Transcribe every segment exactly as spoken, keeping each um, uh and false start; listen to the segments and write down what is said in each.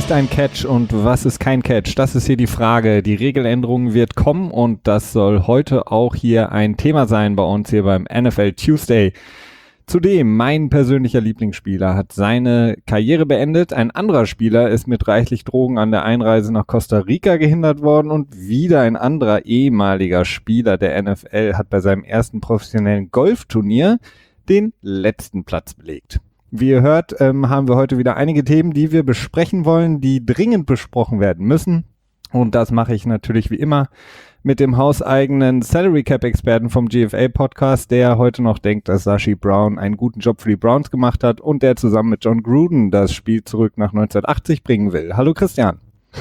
ist ein Catch und was ist kein Catch? Das ist hier die Frage. Die Regeländerung wird kommen und das soll heute auch hier ein Thema sein bei uns hier beim N F L Tuesday. Zudem, mein persönlicher Lieblingsspieler hat seine Karriere beendet. Ein anderer Spieler ist mit reichlich Drogen an der Einreise nach Costa Rica gehindert worden und wieder ein anderer ehemaliger Spieler der N F L hat bei seinem ersten professionellen Golfturnier den letzten Platz belegt. Wie ihr hört, ähm, haben wir heute wieder einige Themen, die wir besprechen wollen, die dringend besprochen werden müssen. Und das mache ich natürlich wie immer mit dem hauseigenen Salary Cap Experten vom G F A Podcast, der heute noch denkt, dass Sashi Brown einen guten Job für die Browns gemacht hat und der zusammen mit John Gruden das Spiel zurück nach neunzehnhundertachtzig bringen will. Hallo Christian.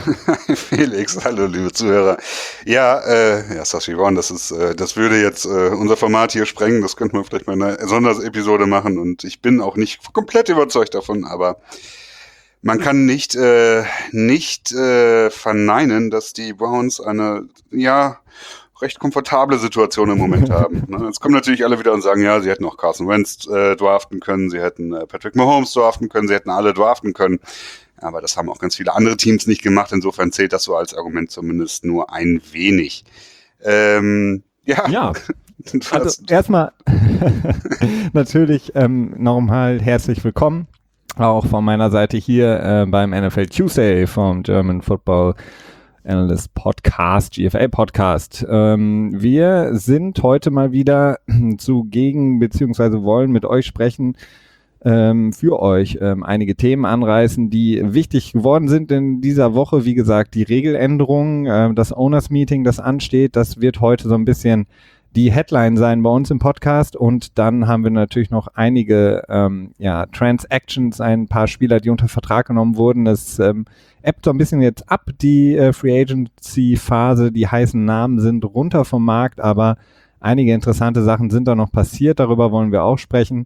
Felix, hallo liebe Zuhörer. Ja, äh, ja, Sashi Brown, das ist, äh, das würde jetzt äh, unser Format hier sprengen. Das könnten wir vielleicht mal eine Sonderepisode machen und ich bin auch nicht komplett überzeugt davon, aber man kann nicht äh, nicht äh, verneinen, dass die Browns eine ja recht komfortable Situation im Moment haben. Ne? Jetzt kommen natürlich alle wieder und sagen, ja, sie hätten auch Carson Wentz äh, draften können, sie hätten äh, Patrick Mahomes draften können, sie hätten alle draften können. Aber das haben auch ganz viele andere Teams nicht gemacht. Insofern zählt das so als Argument zumindest nur ein wenig. Ähm, ja. ja. Also erstmal natürlich ähm, nochmal herzlich willkommen. Auch von meiner Seite hier äh, beim N F L Tuesday vom German Football Analyst Podcast, G F A Podcast. Ähm, wir sind heute mal wieder zugegen, beziehungsweise wollen mit euch sprechen, ähm, für euch ähm, einige Themen anreißen, die wichtig geworden sind in dieser Woche. Wie gesagt, die Regeländerung, äh, das Owners Meeting, das ansteht, das wird heute so ein bisschen die Headline sein bei uns im Podcast und dann haben wir natürlich noch einige ähm, ja, Transactions, ein paar Spieler, die unter Vertrag genommen wurden. Das ähm, ebbt so ein bisschen jetzt ab, die äh, Free Agency Phase, die heißen Namen sind runter vom Markt, aber einige interessante Sachen sind da noch passiert, darüber wollen wir auch sprechen.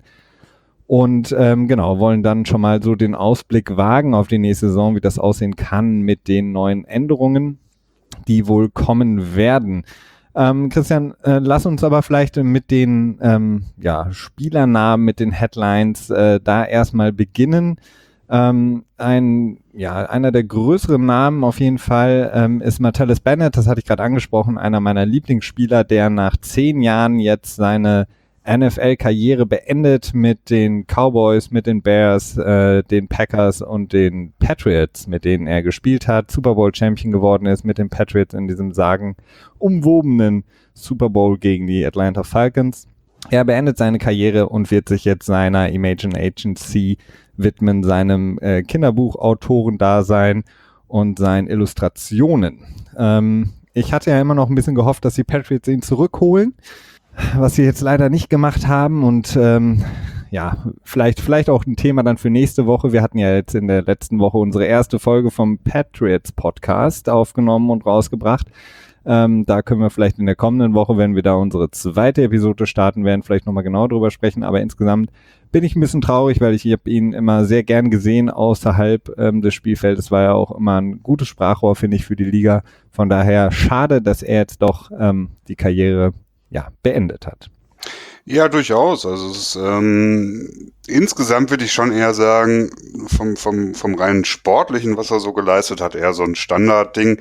Und ähm, genau, wollen dann schon mal so den Ausblick wagen auf die nächste Saison, wie das aussehen kann mit den neuen Änderungen, die wohl kommen werden. Ähm, Christian, äh, lass uns aber vielleicht mit den ähm, ja, Spielernamen, mit den Headlines äh, da erstmal beginnen. Ähm, ein, ja, einer der größeren Namen auf jeden Fall ähm, ist Martellus Bennett, das hatte ich gerade angesprochen, einer meiner Lieblingsspieler, der nach zehn Jahren jetzt seine N F L-Karriere beendet mit den Cowboys, mit den Bears, äh, den Packers und den Patriots, mit denen er gespielt hat, Super Bowl-Champion geworden ist mit den Patriots in diesem sagenumwobenen Super Bowl gegen die Atlanta Falcons. Er beendet seine Karriere und wird sich jetzt seiner Imagine Agency widmen, seinem äh, Kinderbuchautorendasein und seinen Illustrationen. Ähm, ich hatte ja immer noch ein bisschen gehofft, dass die Patriots ihn zurückholen, was sie jetzt leider nicht gemacht haben und ähm, ja, vielleicht vielleicht auch ein Thema dann für nächste Woche. Wir hatten ja jetzt in der letzten Woche unsere erste Folge vom Patriots Podcast aufgenommen und rausgebracht. Ähm, da können wir vielleicht in der kommenden Woche, wenn wir da unsere zweite Episode starten werden, vielleicht nochmal genau drüber sprechen. Aber insgesamt bin ich ein bisschen traurig, weil ich, ich habe ihn immer sehr gern gesehen außerhalb ähm, des Spielfeldes. War ja auch immer ein gutes Sprachrohr, finde ich, für die Liga. Von daher schade, dass er jetzt doch ähm, die Karriere ja, beendet hat. Ja, durchaus. Also es ist, ähm, insgesamt würde ich schon eher sagen, vom, vom, vom rein Sportlichen, was er so geleistet hat, eher so ein Standardding.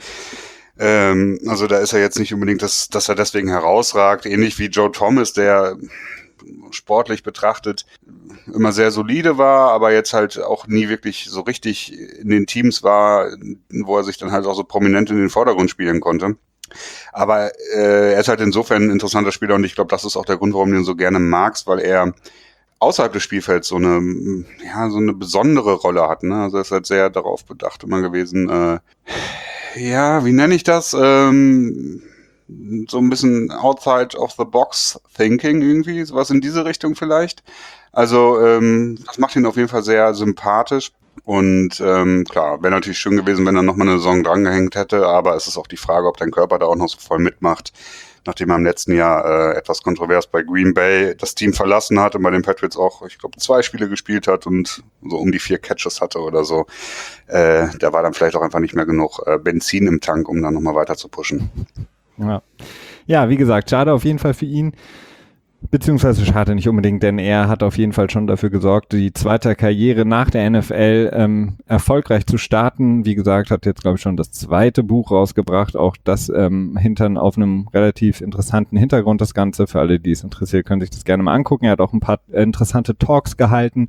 Ähm, also da ist er jetzt nicht unbedingt, dass, dass er deswegen herausragt, ähnlich wie Joe Thomas, der sportlich betrachtet immer sehr solide war, aber jetzt halt auch nie wirklich so richtig in den Teams war, wo er sich dann halt auch so prominent in den Vordergrund spielen konnte. Aber äh, er ist halt insofern ein interessanter Spieler und ich glaube, das ist auch der Grund, warum du ihn so gerne magst, weil er außerhalb des Spielfelds so eine ja so eine besondere Rolle hat. Ne? Also er ist halt sehr darauf bedacht immer gewesen. Äh, ja, wie nenne ich das? Ähm, so ein bisschen outside of the box thinking irgendwie, sowas in diese Richtung vielleicht. Also ähm, das macht ihn auf jeden Fall sehr sympathisch. Und ähm, klar, wäre natürlich schön gewesen, wenn er nochmal eine Saison drangehängt hätte, aber es ist auch die Frage, ob dein Körper da auch noch so voll mitmacht, nachdem er im letzten Jahr äh, etwas kontrovers bei Green Bay das Team verlassen hat und bei den Patriots auch, ich glaube, zwei Spiele gespielt hat und so um die vier Catches hatte oder so. Äh, da war dann vielleicht auch einfach nicht mehr genug äh, Benzin im Tank, um dann nochmal weiter zu pushen. Ja. ja, wie gesagt, schade auf jeden Fall für ihn. Beziehungsweise schade nicht unbedingt, denn er hat auf jeden Fall schon dafür gesorgt, die zweite Karriere nach der N F L ähm, erfolgreich zu starten. Wie gesagt, hat jetzt, glaube ich, schon das zweite Buch rausgebracht. Auch das ähm, hintern auf einem relativ interessanten Hintergrund, das Ganze. Für alle, die es interessiert, können sich das gerne mal angucken. Er hat auch ein paar äh, interessante Talks gehalten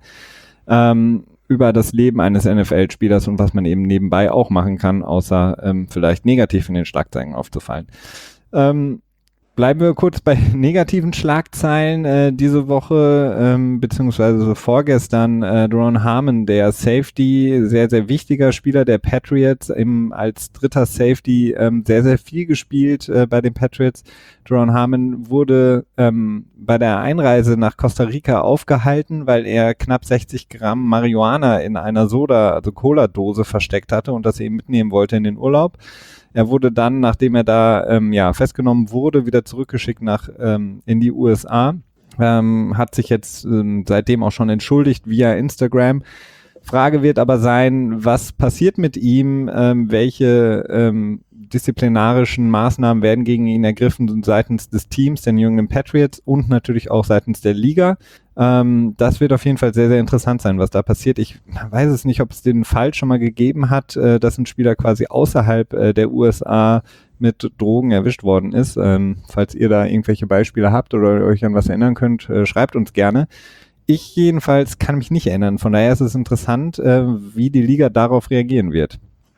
ähm, über das Leben eines N F L-Spielers und was man eben nebenbei auch machen kann, außer ähm, vielleicht negativ in den Schlagzeilen aufzufallen. Ähm, Bleiben wir kurz bei negativen Schlagzeilen äh, diese Woche, ähm, beziehungsweise vorgestern. Äh, Duron Harmon, der Safety, sehr, sehr wichtiger Spieler der Patriots, im, als dritter Safety ähm, sehr, sehr viel gespielt äh, bei den Patriots. Duron Harmon wurde ähm, bei der Einreise nach Costa Rica aufgehalten, weil er knapp sechzig Gramm Marihuana in einer Soda, also Cola-Dose versteckt hatte und das eben mitnehmen wollte in den Urlaub. Er wurde dann, nachdem er da ähm, ja festgenommen wurde, wieder zurückgeschickt nach ähm, in die U S A. Ähm, hat sich jetzt ähm, seitdem auch schon entschuldigt via Instagram. Frage wird aber sein, was passiert mit ihm? Ähm, welche ähm, disziplinarischen Maßnahmen werden gegen ihn ergriffen seitens des Teams, der New England Patriots und natürlich auch seitens der Liga? Ähm, das wird auf jeden Fall sehr, sehr interessant sein, was da passiert. Ich weiß es nicht, ob es den Fall schon mal gegeben hat, äh, dass ein Spieler quasi außerhalb äh, der U S A mit Drogen erwischt worden ist. Ähm, falls ihr da irgendwelche Beispiele habt oder euch an was erinnern könnt, äh, schreibt uns gerne. Ich jedenfalls kann mich nicht erinnern. Von daher ist es interessant, äh, wie die Liga darauf reagieren wird.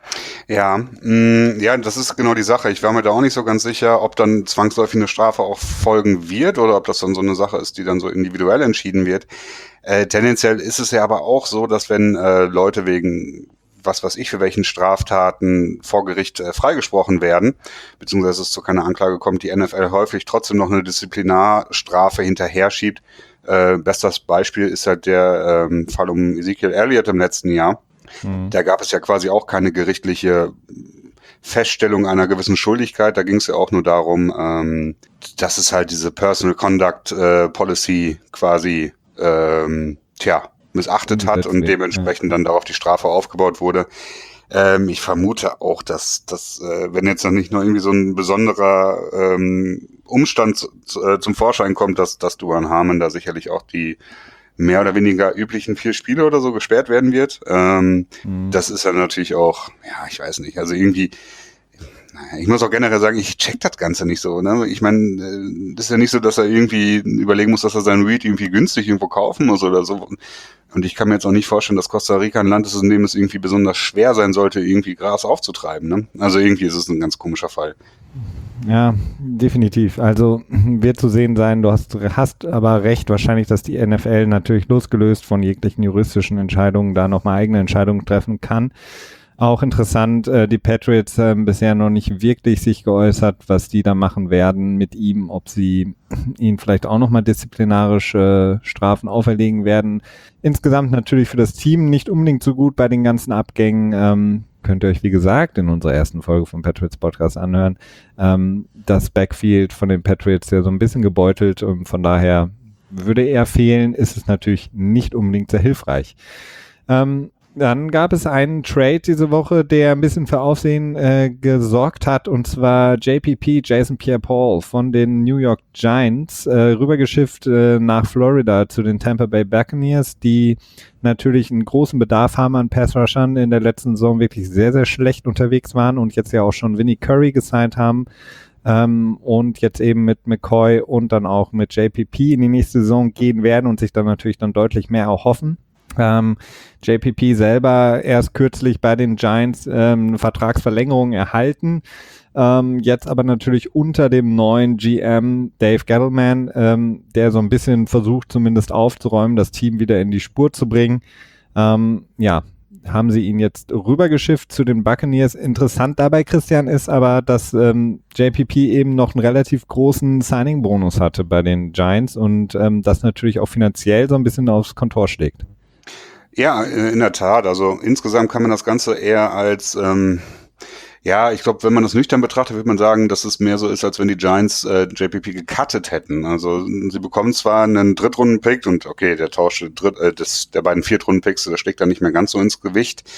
Ja, mh, ja, das ist genau die Sache. Ich war mir da auch nicht so ganz sicher, ob dann zwangsläufig eine Strafe auch folgen wird oder ob das dann so eine Sache ist, die dann so individuell entschieden wird. Äh, tendenziell ist es ja aber auch so, dass wenn äh, Leute wegen was weiß ich für welchen Straftaten vor Gericht äh, freigesprochen werden, beziehungsweise es zu keiner Anklage kommt, die N F L häufig trotzdem noch eine Disziplinarstrafe hinterher schiebt. Äh, bestes Beispiel ist halt der ähm, Fall um Ezekiel Elliott im letzten Jahr. Mhm. Da gab es ja quasi auch keine gerichtliche Feststellung einer gewissen Schuldigkeit. Da ging es ja auch nur darum, ähm, dass es halt diese Personal Conduct äh, Policy quasi ähm, tja, missachtet hat und dementsprechend ja. dann darauf die Strafe aufgebaut wurde. Ähm, ich vermute auch, dass, dass äh, wenn jetzt noch nicht nur irgendwie so ein besonderer ähm, Umstand zu, zu, äh, zum Vorschein kommt, dass, dass Duron Harmon da sicherlich auch die mehr oder weniger üblichen vier Spiele oder so gesperrt werden wird. Ähm, mhm. Das ist ja natürlich auch, ja, ich weiß nicht, also irgendwie, naja, ich muss auch generell sagen, ich check das Ganze nicht so, ne? Ich meine, das ist ja nicht so, dass er irgendwie überlegen muss, dass er seinen Weed irgendwie günstig irgendwo kaufen muss oder so. Und ich kann mir jetzt auch nicht vorstellen, dass Costa Rica ein Land ist, in dem es irgendwie besonders schwer sein sollte, irgendwie Gras aufzutreiben, ne? Also irgendwie ist es ein ganz komischer Fall. Ja, definitiv. Also wird zu sehen sein, du hast, hast aber recht, wahrscheinlich, dass die N F L natürlich losgelöst von jeglichen juristischen Entscheidungen da nochmal eigene Entscheidungen treffen kann. Auch interessant, äh, die Patriots haben äh, bisher noch nicht wirklich sich geäußert, was die da machen werden mit ihm, ob sie ihn vielleicht auch nochmal disziplinarische Strafen auferlegen werden. Insgesamt natürlich für das Team nicht unbedingt so gut bei den ganzen Abgängen. Ähm, könnt ihr euch, wie gesagt, in unserer ersten Folge vom Patriots Podcast anhören. Ähm, das Backfield von den Patriots ja so ein bisschen gebeutelt und von daher würde er fehlen, ist es natürlich nicht unbedingt sehr hilfreich. Ähm, Dann gab es einen Trade diese Woche, der ein bisschen für Aufsehen äh, gesorgt hat, und zwar J P P, Jason Pierre-Paul von den New York Giants, äh, rübergeschifft äh, nach Florida zu den Tampa Bay Buccaneers, die natürlich einen großen Bedarf haben an Pass-Rushern, in der letzten Saison wirklich sehr, sehr schlecht unterwegs waren und jetzt ja auch schon Vinnie Curry gesigned haben. Ähm, und jetzt eben mit McCoy und dann auch mit J P P in die nächste Saison gehen werden und sich dann natürlich dann deutlich mehr erhoffen. Ähm, J P P selber erst kürzlich bei den Giants ähm, eine Vertragsverlängerung erhalten, ähm, jetzt aber natürlich unter dem neuen G M Dave Gettleman, ähm, der so ein bisschen versucht zumindest aufzuräumen, das Team wieder in die Spur zu bringen. Ähm, ja, haben sie ihn jetzt rübergeschifft zu den Buccaneers. Interessant dabei, Christian, ist aber, dass ähm, J P P eben noch einen relativ großen Signing-Bonus hatte bei den Giants und ähm, das natürlich auch finanziell so ein bisschen aufs Kontor schlägt. Ja, in der Tat. Also insgesamt kann man das Ganze eher als, ähm, ja, ich glaube, wenn man das nüchtern betrachtet, würde man sagen, dass es mehr so ist, als wenn die Giants äh, J P P gecuttet hätten. Also sie bekommen zwar einen Drittrunden-Pick und okay, der Tausch Dritt, äh, des, der beiden Viertrunden-Picks, der schlägt dann nicht mehr ganz so ins Gewicht.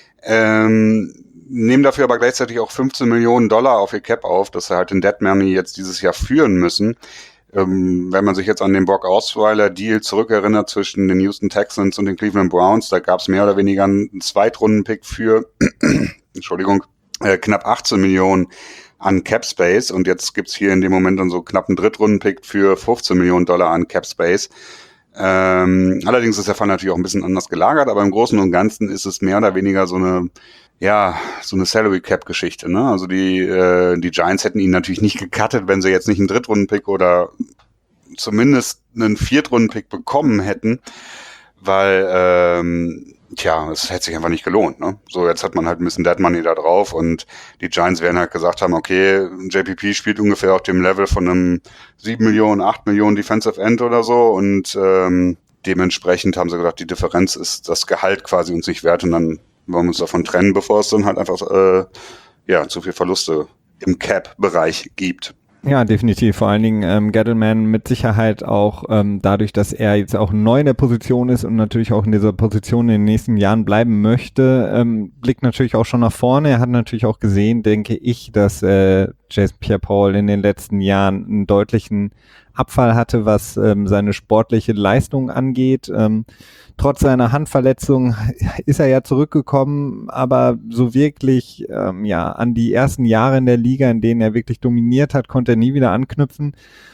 Ähm, nehmen dafür aber gleichzeitig auch fünfzehn Millionen Dollar auf ihr Cap auf, dass sie halt den Dead Money jetzt dieses Jahr führen müssen. Ähm, wenn man sich jetzt an den Brock Osweiler-Deal zurückerinnert zwischen den Houston Texans und den Cleveland Browns, da gab es mehr oder weniger einen Zweitrunden-Pick für, Entschuldigung, äh, knapp achtzehn Millionen an Cap Space und jetzt gibt's hier in dem Moment dann so knapp einen Drittrunden-Pick für fünfzehn Millionen Dollar an Cap Space. Ähm, allerdings ist der Fall natürlich auch ein bisschen anders gelagert, aber im Großen und Ganzen ist es mehr oder weniger so eine, ja, so eine Salary Cap Geschichte, ne? Also die, äh, die Giants hätten ihn natürlich nicht gecuttet, wenn sie jetzt nicht einen Drittrunden-Pick oder zumindest einen Viertrunden-Pick bekommen hätten, weil, ähm, tja, es hätte sich einfach nicht gelohnt, ne? So, jetzt hat man halt ein bisschen Dead Money da drauf und die Giants werden halt gesagt haben, okay, J P P spielt ungefähr auf dem Level von einem sieben Millionen, acht Millionen Defensive End oder so und ähm, dementsprechend haben sie gesagt, die Differenz ist das Gehalt quasi uns nicht wert und dann wollen wir uns davon trennen, bevor es dann halt einfach äh, ja zu viel Verluste im Cap-Bereich gibt. Ja, definitiv. Vor allen Dingen ähm, Gettleman mit Sicherheit auch ähm, dadurch, dass er jetzt auch neu in der Position ist und natürlich auch in dieser Position in den nächsten Jahren bleiben möchte, ähm, blickt natürlich auch schon nach vorne. Er hat natürlich auch gesehen, denke ich, dass äh, Jason Pierre-Paul in den letzten Jahren einen deutlichen Abfall hatte, was ähm, seine sportliche Leistung angeht. Ähm, Trotz seiner Handverletzung ist er ja zurückgekommen, aber so wirklich ähm, ja an die ersten Jahre in der Liga, in denen er wirklich dominiert hat, konnte er nie wieder anknüpfen.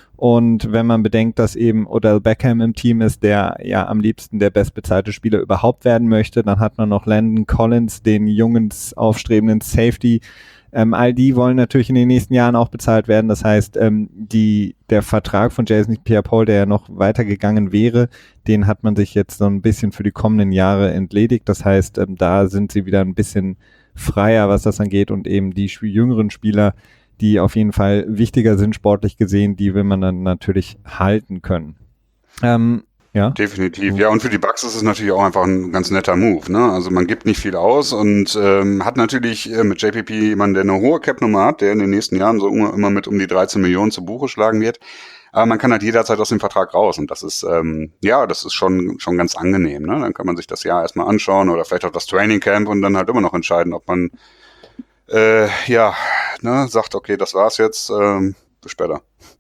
Und wenn man bedenkt, dass eben Odell Beckham im Team ist, der ja am liebsten der bestbezahlte Spieler überhaupt werden möchte, dann hat man noch Landon Collins, den jungen, aufstrebenden Safety. Ähm, all die wollen natürlich in den nächsten Jahren auch bezahlt werden. Das heißt, ähm, die, der Vertrag von Jason Pierre-Paul, der ja noch weitergegangen wäre, den hat man sich jetzt so ein bisschen für die kommenden Jahre entledigt. Das heißt, ähm, da sind sie wieder ein bisschen freier, was das angeht und eben die jüngeren Spieler, die auf jeden Fall wichtiger sind, sportlich gesehen, die will man dann natürlich halten können. Ähm, Ja. Definitiv. Ja, und für die Bucks ist es natürlich auch einfach ein ganz netter Move, ne? Also man gibt nicht viel aus und ähm, hat natürlich äh, mit J P P jemanden, der eine hohe Cap-Nummer hat, der in den nächsten Jahren so immer mit um die dreizehn Millionen zu Buche schlagen wird. Aber man kann halt jederzeit aus dem Vertrag raus und das ist, ähm, ja, das ist schon schon ganz angenehm, ne? Dann kann man sich das Jahr erstmal anschauen oder vielleicht auch das Training Camp und dann halt immer noch entscheiden, ob man äh, ja, ne, sagt, okay, das war's jetzt, ähm, bis später.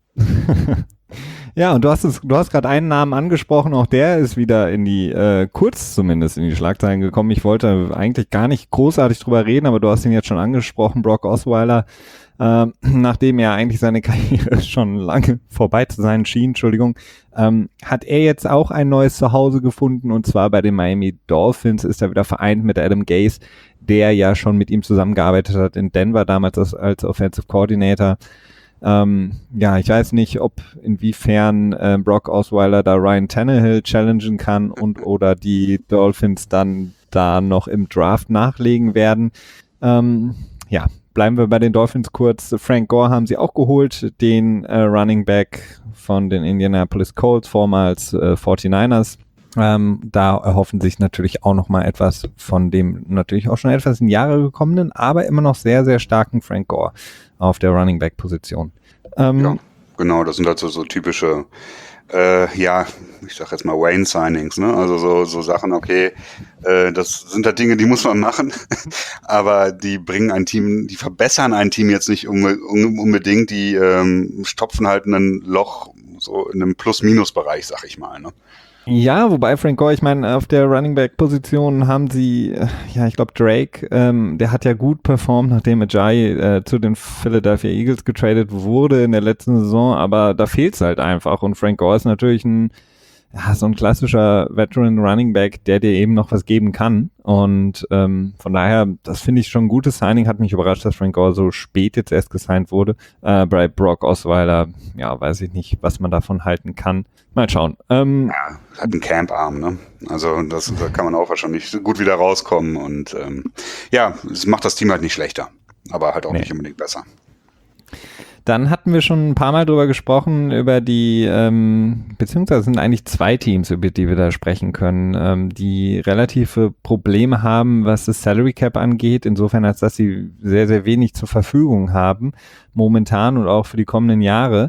Ja, und du hast es, du hast gerade einen Namen angesprochen, auch der ist wieder in die, äh, kurz zumindest in die Schlagzeilen gekommen. Ich wollte eigentlich gar nicht großartig drüber reden, aber du hast ihn jetzt schon angesprochen, Brock Osweiler, äh, nachdem er eigentlich seine Karriere schon lange vorbei zu sein schien, Entschuldigung, ähm, hat er jetzt auch ein neues Zuhause gefunden und zwar bei den Miami Dolphins ist er wieder vereint mit Adam Gase, der ja schon mit ihm zusammengearbeitet hat in Denver, damals als, als Offensive Coordinator. Ähm, ja, ich weiß nicht, ob inwiefern äh, Brock Osweiler da Ryan Tannehill challengen kann und oder die Dolphins dann da noch im Draft nachlegen werden. Ähm, ja, bleiben wir bei den Dolphins kurz. Frank Gore haben sie auch geholt, den äh, Running Back von den Indianapolis Colts, vormals äh, forty-niners. Ähm, da erhoffen sich natürlich auch noch mal etwas von dem natürlich auch schon etwas in Jahre gekommenen, aber immer noch sehr, sehr starken Frank Gore auf der Running Back Position. Ähm, ja, genau, das sind halt so, so typische, äh, ja, ich sag jetzt mal Wayne Signings, ne? Also so, so Sachen, okay, äh, das sind halt Dinge, die muss man machen, aber die bringen ein Team, die verbessern ein Team jetzt nicht um, um, unbedingt, die ähm, stopfen halt ein Loch so in einem Plus-Minus-Bereich, sag ich mal, ne? Ja, wobei Frank Gore, ich meine, auf der Running Back Position haben sie, äh, ja, ich glaube Drake, ähm, der hat ja gut performt, nachdem Ajayi äh, zu den Philadelphia Eagles getradet wurde in der letzten Saison, aber da fehlt's halt einfach und Frank Gore ist natürlich ein, ja, so ein klassischer Veteran Running Back, der dir eben noch was geben kann und ähm, von daher, das finde ich schon ein gutes Signing, hat mich überrascht, dass Frank Gore so spät jetzt erst gesigned wurde. Äh, bei Brock Osweiler, ja, weiß ich nicht, was man davon halten kann. Mal schauen. Ähm, ja, hat einen Camp-Arm, ne? Also das, da kann man auch wahrscheinlich gut wieder rauskommen und ähm, ja, es macht das Team halt nicht schlechter, aber halt auch nee. nicht unbedingt besser. Dann hatten wir schon ein paar Mal drüber gesprochen, über die, ähm, beziehungsweise sind eigentlich zwei Teams, über die wir da sprechen können, ähm, die relative Probleme haben, was das Salary Cap angeht, insofern als dass sie sehr, sehr wenig zur Verfügung haben, momentan und auch für die kommenden Jahre.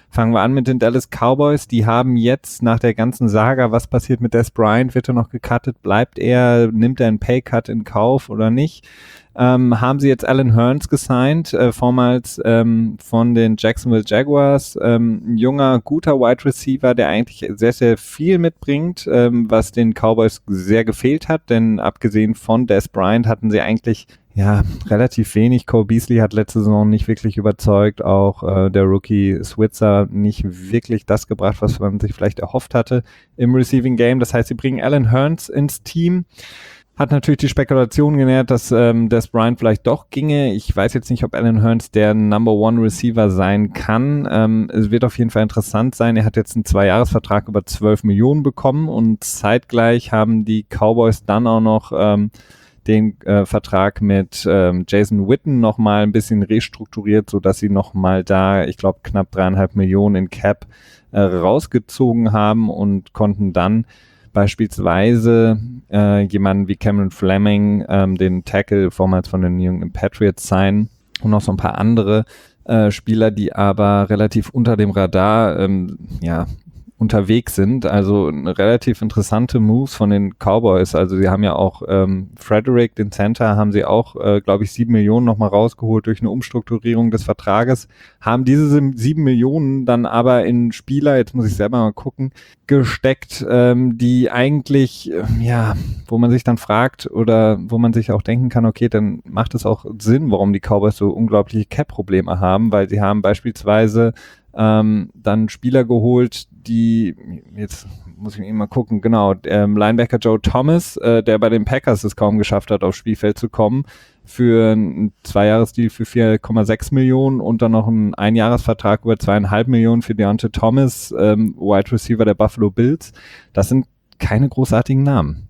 Fangen wir an mit den Dallas Cowboys. Die haben jetzt nach der ganzen Saga, was passiert mit Dez Bryant, wird er noch gecuttet, bleibt er, nimmt er einen Paycut in Kauf oder nicht? Ähm, haben sie jetzt Allen Hurns gesigned, äh, vormals ähm, von den Jacksonville Jaguars. Ähm, ein junger, guter Wide Receiver, der eigentlich sehr, sehr viel mitbringt, ähm, was den Cowboys sehr gefehlt hat, denn abgesehen von Dez Bryant hatten sie eigentlich ja relativ wenig. Cole Beasley hat letzte Saison nicht wirklich überzeugt, auch äh, der Rookie Switzer nicht wirklich das gebracht, was man sich vielleicht erhofft hatte im Receiving Game. Das heißt, sie bringen Allen Hurns ins Team. Hat natürlich die Spekulation genährt, dass ähm, Dez Bryant vielleicht doch ginge. Ich weiß jetzt nicht, ob Allen Hurns der Number One Receiver sein kann. Ähm, es wird auf jeden Fall interessant sein. Er hat jetzt einen Zwei-Jahres-Vertrag über zwölf Millionen bekommen und zeitgleich haben die Cowboys dann auch noch ähm, den äh, Vertrag mit ähm, Jason Witten nochmal ein bisschen restrukturiert, sodass sie nochmal da, ich glaube, knapp dreieinhalb Millionen in Cap äh, rausgezogen haben und konnten dann beispielsweise äh, jemanden wie Cameron Fleming, ähm, den Tackle vormals von den New England Patriots sein und noch so ein paar andere äh, Spieler, die aber relativ unter dem Radar ähm, ja, unterwegs sind. Also relativ interessante Moves von den Cowboys. Also sie haben ja auch ähm, Frederick, den Center, haben sie auch, äh, glaube ich, sieben Millionen nochmal rausgeholt durch eine Umstrukturierung des Vertrages, haben diese sieben Millionen dann aber in Spieler, jetzt muss ich selber mal gucken, gesteckt, ähm, die eigentlich, äh, ja, wo man sich dann fragt oder wo man sich auch denken kann, okay, dann macht es auch Sinn, warum die Cowboys so unglaubliche Cap-Probleme haben, weil sie haben beispielsweise ähm, dann Spieler geholt, die, jetzt muss ich eben mal gucken, genau, ähm, Linebacker Joe Thomas, äh, der bei den Packers es kaum geschafft hat, aufs Spielfeld zu kommen, für einen Zweijahresdeal für vier Komma sechs Millionen und dann noch einen Einjahresvertrag über zweieinhalb Millionen für Deontay Thomas, ähm, Wide Receiver der Buffalo Bills. Das sind keine großartigen Namen.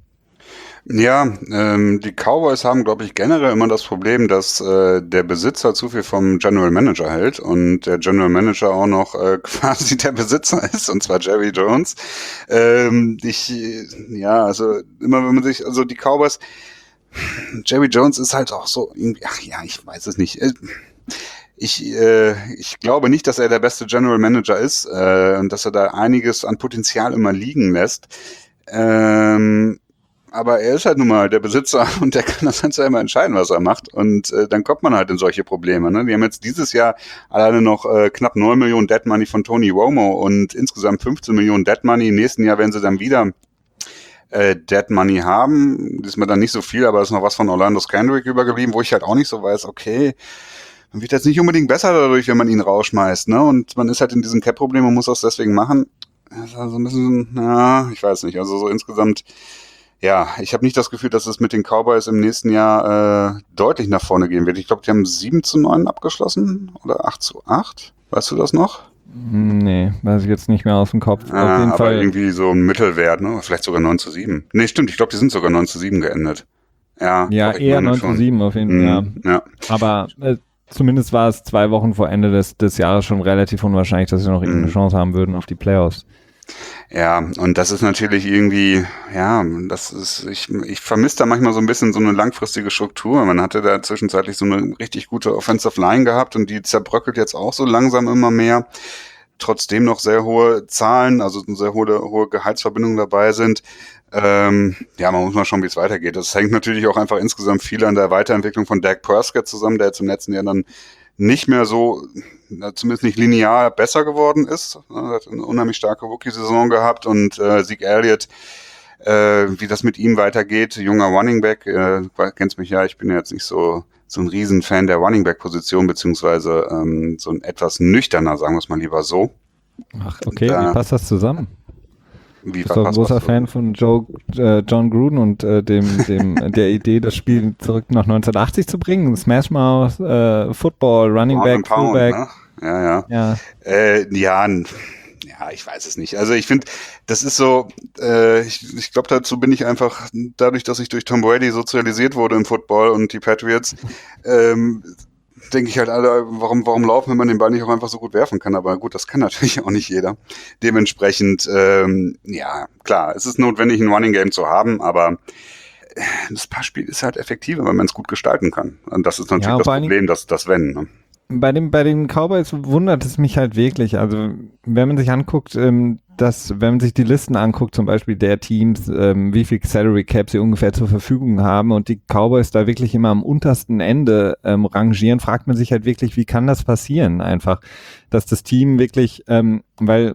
Ja, ähm, die Cowboys haben, glaube ich, generell immer das Problem, dass äh, der Besitzer zu viel vom General Manager hält und der General Manager auch noch äh, quasi der Besitzer ist, und zwar Jerry Jones. Ähm, ich, ja, also immer wenn man sich, also die Cowboys, Jerry Jones ist halt auch so irgendwie, ach ja, ich weiß es nicht. Ich, äh, ich glaube nicht, dass er der beste General Manager ist äh, und dass er da einiges an Potenzial immer liegen lässt. Ähm, Aber er ist halt nun mal der Besitzer und der kann das dann selber entscheiden, was er macht. Und äh, dann kommt man halt in solche Probleme. Ne? Die haben jetzt dieses Jahr alleine noch äh, knapp neun Millionen Dead Money von Tony Romo und insgesamt fünfzehn Millionen Dead Money. Im nächsten Jahr werden sie dann wieder äh, Dead Money haben. Diesmal dann nicht so viel, aber es ist noch was von Orlando Scandrick übergeblieben, wo ich halt auch nicht so weiß, okay, man wird jetzt nicht unbedingt besser dadurch, wenn man ihn rausschmeißt. Ne? Und man ist halt in diesem Cap-Problem und muss das deswegen machen. Das ist also ein bisschen, ja, ich weiß nicht. Also so insgesamt... Ja, ich habe nicht das Gefühl, dass es mit den Cowboys im nächsten Jahr äh, deutlich nach vorne gehen wird. Ich glaube, die haben sieben zu neun abgeschlossen oder acht zu acht. Weißt du das noch? Nee, weiß ich jetzt nicht mehr aus dem Kopf. Ah, Auf jeden aber Fall irgendwie so ein Mittelwert, ne? Vielleicht sogar neun zu sieben. Nee, stimmt, ich glaube, die sind sogar neun zu sieben geendet. Ja, ja doch, eher neun zu sieben auf jeden Fall. Mhm, ja. Aber äh, zumindest war es zwei Wochen vor Ende des, des Jahres schon relativ unwahrscheinlich, dass sie noch irgendeine Mhm. Chance haben würden auf die Playoffs. Ja, und das ist natürlich irgendwie, ja, das ist, ich, ich vermisse da manchmal so ein bisschen so eine langfristige Struktur. Man hatte da zwischenzeitlich so eine richtig gute Offensive Line gehabt und die zerbröckelt jetzt auch so langsam immer mehr. Trotzdem noch sehr hohe Zahlen, also sehr hohe, hohe Gehaltsverbindungen dabei sind. Ähm, ja, man muss mal schauen, wie es weitergeht. Das hängt natürlich auch einfach insgesamt viel an der Weiterentwicklung von Dak Prescott zusammen, der jetzt im letzten Jahr dann nicht mehr so, zumindest nicht linear besser geworden ist. Er hat eine unheimlich starke Rookie-Saison gehabt und äh, Zeke Elliott, äh, wie das mit ihm weitergeht, junger Running Back, äh, du kennst mich ja, ich bin ja jetzt nicht so so ein Riesenfan der Running Back-Position, beziehungsweise ähm, so ein etwas nüchterner, sagen wir es mal lieber so. Ach, okay, und, äh, wie passt das zusammen? Wie Du bist doch ein großer Fan von Joe, äh, John Gruden und äh, dem, dem der Idee, das Spiel zurück nach neunzehnhundertachtzig zu bringen. Smash Mouth, äh, Football, Running Back, Fullback. Ne? Ja, ja. Ja, äh, ja, ja, ich weiß es nicht. Also ich finde, das ist so, äh, ich, ich glaube, dazu bin ich einfach, dadurch, dass ich durch Tom Brady sozialisiert wurde im Football und die Patriots, ähm, denke ich halt alle, warum, warum laufen, wenn man den Ball nicht auch einfach so gut werfen kann? Aber gut, das kann natürlich auch nicht jeder. Dementsprechend, ähm, ja, klar, es ist notwendig, ein Running Game zu haben, aber das Passspiel ist halt effektiver, wenn man es gut gestalten kann. Und das ist natürlich Ja, das vor allen Problem, dass das Wenn. Ne? bei, dem, bei den Cowboys wundert es mich halt wirklich. Also wenn man sich anguckt, ähm, dass, wenn man sich die Listen anguckt, zum Beispiel der Teams, ähm, wie viel Salary Cap sie ungefähr zur Verfügung haben und die Cowboys da wirklich immer am untersten Ende ähm, rangieren, fragt man sich halt wirklich, wie kann das passieren einfach, dass das Team wirklich, ähm, weil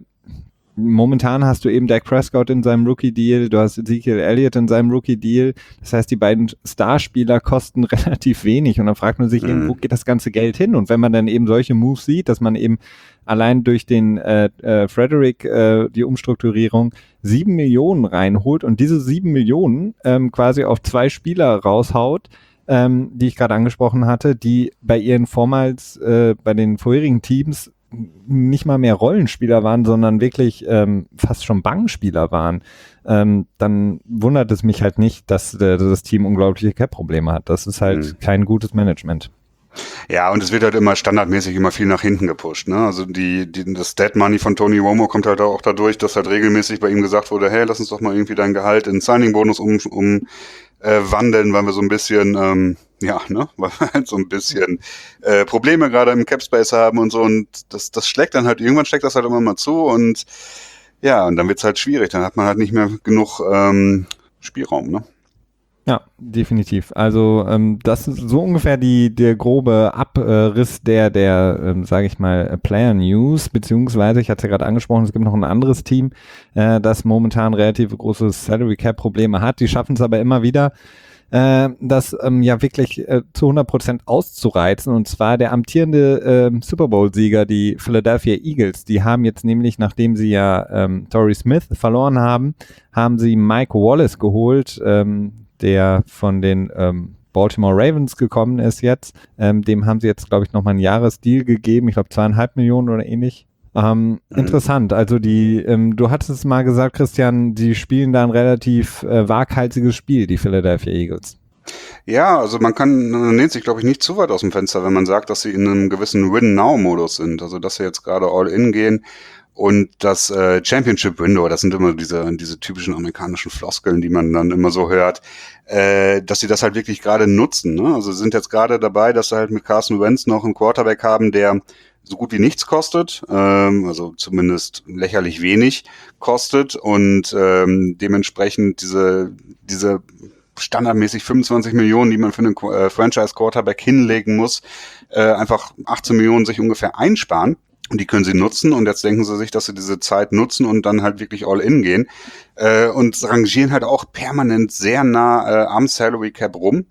momentan hast du eben Dak Prescott in seinem Rookie-Deal, du hast Ezekiel Elliott in seinem Rookie-Deal, das heißt, die beiden Starspieler kosten relativ wenig und dann fragt man sich mhm. eben, wo geht das ganze Geld hin? Und wenn man dann eben solche Moves sieht, dass man eben allein durch den äh, äh, Frederick, äh, die Umstrukturierung, sieben Millionen reinholt und diese sieben Millionen ähm, quasi auf zwei Spieler raushaut, ähm, die ich gerade angesprochen hatte, die bei ihren vormals, äh, bei den vorherigen Teams nicht mal mehr Rollenspieler waren, sondern wirklich ähm, fast schon Bankspieler waren, ähm, dann wundert es mich halt nicht, dass äh, das Team unglaubliche Cap-Probleme hat. Das ist halt mhm. kein gutes Management. Ja, und es wird halt immer standardmäßig immer viel nach hinten gepusht, ne? Also die, die das Dead Money von Tony Romo kommt halt auch dadurch, dass halt regelmäßig bei ihm gesagt wurde, hey, lass uns doch mal irgendwie dein Gehalt in Signing-Bonus um, um äh, wandeln, weil wir so ein bisschen, ähm, ja, ne, weil wir halt so ein bisschen äh, Probleme gerade im Cap-Space haben und so, und das, das schlägt dann halt, irgendwann schlägt das halt immer mal zu und ja, und dann wird's halt schwierig, dann hat man halt nicht mehr genug ähm, Spielraum, ne? Ja, definitiv. Also ähm, das ist so ungefähr die der grobe Abriss der, der ähm, sage ich mal, Player News, beziehungsweise, ich hatte ja gerade angesprochen, es gibt noch ein anderes Team, äh, das momentan relativ große Salary Cap Probleme hat. Die schaffen es aber immer wieder, äh, das ähm, ja wirklich äh, zu hundert Prozent auszureizen, und zwar der amtierende äh, Super Bowl-Sieger, die Philadelphia Eagles. Die haben jetzt nämlich, nachdem sie ja ähm, Torrey Smith verloren haben, haben sie Mike Wallace geholt, ähm, der von den ähm, Baltimore Ravens gekommen ist jetzt. Ähm, dem haben sie jetzt, glaube ich, nochmal einen Jahresdeal gegeben. Ich glaube, zweieinhalb Millionen oder ähnlich. Ähm, mhm. Interessant. Also die, ähm, du hattest es mal gesagt, Christian, die spielen da ein relativ äh, waghalsiges Spiel, die Philadelphia Eagles. Ja, also man kann, man lehnt sich, glaube ich, nicht zu weit aus dem Fenster, wenn man sagt, dass sie in einem gewissen Win-Now-Modus sind. Also dass sie jetzt gerade All-In gehen. Und das äh, Championship Window, das sind immer diese diese typischen amerikanischen Floskeln, die man dann immer so hört, äh, dass sie das halt wirklich gerade nutzen. Ne? Also sie sind jetzt gerade dabei, dass sie halt mit Carson Wentz noch einen Quarterback haben, der so gut wie nichts kostet, ähm, also zumindest lächerlich wenig kostet, und ähm, dementsprechend diese diese standardmäßig fünfundzwanzig Millionen, die man für einen äh, Franchise-Quarterback hinlegen muss, äh, einfach achtzehn Millionen sich ungefähr einsparen. Und die können sie nutzen, und jetzt denken sie sich, dass sie diese Zeit nutzen und dann halt wirklich all in gehen. Äh, und rangieren halt auch permanent sehr nah äh, am Salary Cap rum.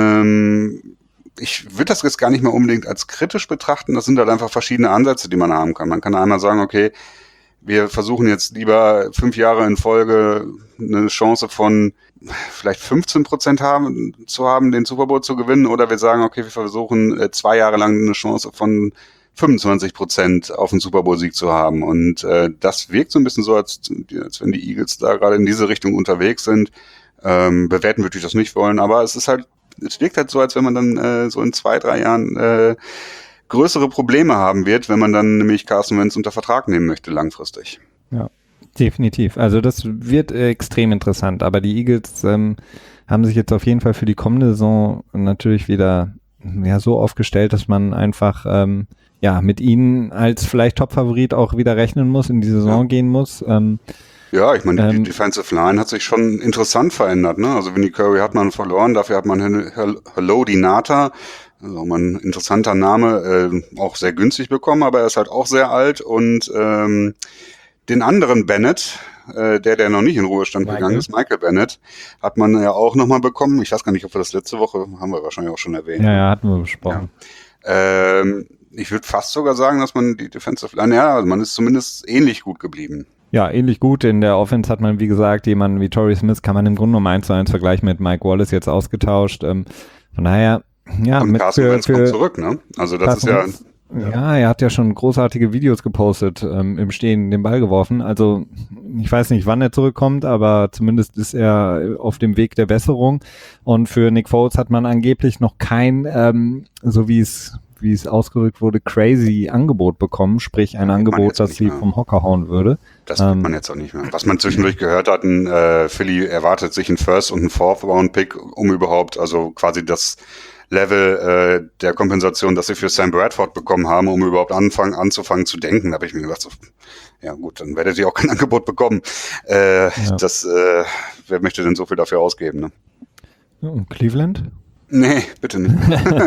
Ähm, ich würde das jetzt gar nicht mehr unbedingt als kritisch betrachten. Das sind halt einfach verschiedene Ansätze, die man haben kann. Man kann einmal sagen, okay, wir versuchen jetzt lieber fünf Jahre in Folge eine Chance von vielleicht fünfzehn Prozent haben, zu haben, den Super Bowl zu gewinnen. Oder wir sagen, okay, wir versuchen äh, zwei Jahre lang eine Chance von fünfundzwanzig Prozent auf den Super Bowl-Sieg zu haben. Und äh, das wirkt so ein bisschen so, als, als wenn die Eagles da gerade in diese Richtung unterwegs sind. Ähm, bewerten würde ich das nicht wollen, aber es ist halt, es wirkt halt so, als wenn man dann äh, so in zwei, drei Jahren äh, größere Probleme haben wird, wenn man dann nämlich Carson Wentz unter Vertrag nehmen möchte langfristig. Ja, definitiv. Also das wird äh, extrem interessant, aber die Eagles ähm, haben sich jetzt auf jeden Fall für die kommende Saison natürlich wieder ja so aufgestellt, dass man einfach ähm, ja, mit ihnen als vielleicht Top-Favorit auch wieder rechnen muss, in die Saison ja. gehen muss. Ähm, ja, ich meine, die ähm, Defensive Line hat sich schon interessant verändert, ne? Also Vinny Curry hat man verloren, dafür hat man Haloti Ngata, also mal ein interessanter Name, äh, auch sehr günstig bekommen, aber er ist halt auch sehr alt, und ähm, den anderen Bennett, äh, der, der noch nicht in Ruhestand Michael. gegangen ist, Michael Bennett, hat man ja auch nochmal bekommen. Ich weiß gar nicht, ob wir das letzte Woche, haben wir wahrscheinlich auch schon erwähnt. Ja, ja, hatten wir besprochen. Ja. Ähm, ich würde fast sogar sagen, dass man die Defensive Line, ja, also man ist zumindest ähnlich gut geblieben. Ja, ähnlich gut. In der Offense hat man, wie gesagt, jemanden wie Torrey Smith kann man im Grunde um eins zu eins vergleichen mit Mike Wallace jetzt ausgetauscht. Ähm, von daher, ja. Und mit Carson für, Wentz für kommt zurück, ne? Also das Carson ist ja... Ja. ja, er hat ja schon großartige Videos gepostet, ähm, im Stehen den Ball geworfen. Also ich weiß nicht, wann er zurückkommt, aber zumindest ist er auf dem Weg der Besserung. Und für Nick Foles hat man angeblich noch kein, ähm, so wie es wie es ausgerückt wurde, crazy Angebot bekommen, sprich ein ja, Angebot, das sie vom Hocker hauen würde. Das ähm, man jetzt auch nicht mehr. Was man zwischendurch gehört hat, ein, äh, Philly erwartet sich einen First und einen Fourth Round Pick, um überhaupt, also quasi das Level äh, der Kompensation, dass sie für Sam Bradford bekommen haben, um überhaupt anfangen, anzufangen zu denken. Da habe ich mir gedacht, so, ja gut, dann werdet ihr auch kein Angebot bekommen. Äh, ja. Das, äh, wer möchte denn so viel dafür ausgeben? Ne? Und Cleveland? Nee, bitte nicht.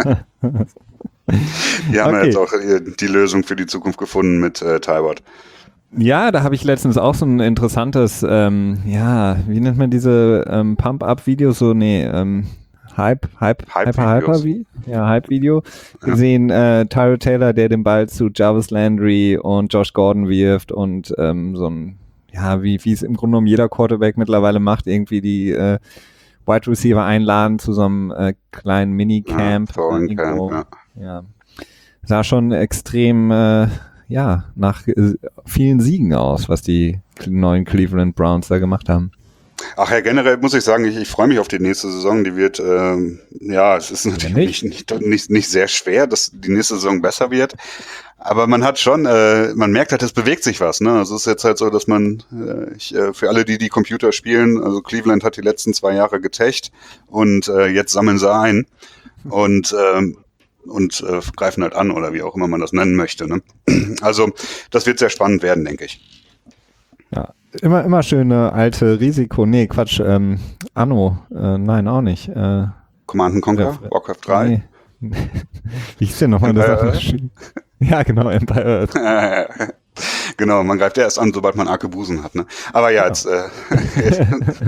Die haben okay. ja jetzt auch die Lösung für die Zukunft gefunden mit äh, Tybalt. Ja, da habe ich letztens auch so ein interessantes, ähm, ja, wie nennt man diese ähm, Pump-Up-Videos, so, nee, ähm, Hype, Hype, Hype Hyper, Hyper, wie? Ja, Hype-Video gesehen, ja. äh, Tyrod Taylor, der den Ball zu Jarvis Landry und Josh Gordon wirft und ähm, so ein, ja, wie wie es im Grunde genommen jeder Quarterback mittlerweile macht, irgendwie die äh, Wide Receiver einladen zu so einem äh, kleinen Minicamp. Ja, Camp, ja. ja. Sah schon extrem, äh, ja, nach äh, vielen Siegen aus, was die neuen Cleveland Browns da gemacht haben. Ach ja, generell muss ich sagen, ich, ich freue mich auf die nächste Saison. Die wird, ähm, ja, es ist natürlich nicht, nicht, nicht, nicht sehr schwer, dass die nächste Saison besser wird. Aber man hat schon, äh, man merkt halt, es bewegt sich was. Ne? Also es ist jetzt halt so, dass man, äh, ich, äh, für alle, die die Computer spielen, also Cleveland hat die letzten zwei Jahre getecht und äh, jetzt sammeln sie ein und ähm, und äh, greifen halt an oder wie auch immer man das nennen möchte. Ne? Also das wird sehr spannend werden, denke ich. Ja, immer immer schöne alte Risiko, nee, Quatsch, ähm, Anno, äh, nein, auch nicht. Äh, Command and Conquer, äh, Warcraft drei. Nee. Wie hieß denn nochmal das? Ja, genau, Empire Earth. Genau, man greift ja erst an, sobald man Arkebusen hat. Ne? Aber ja, genau. jetzt... Äh,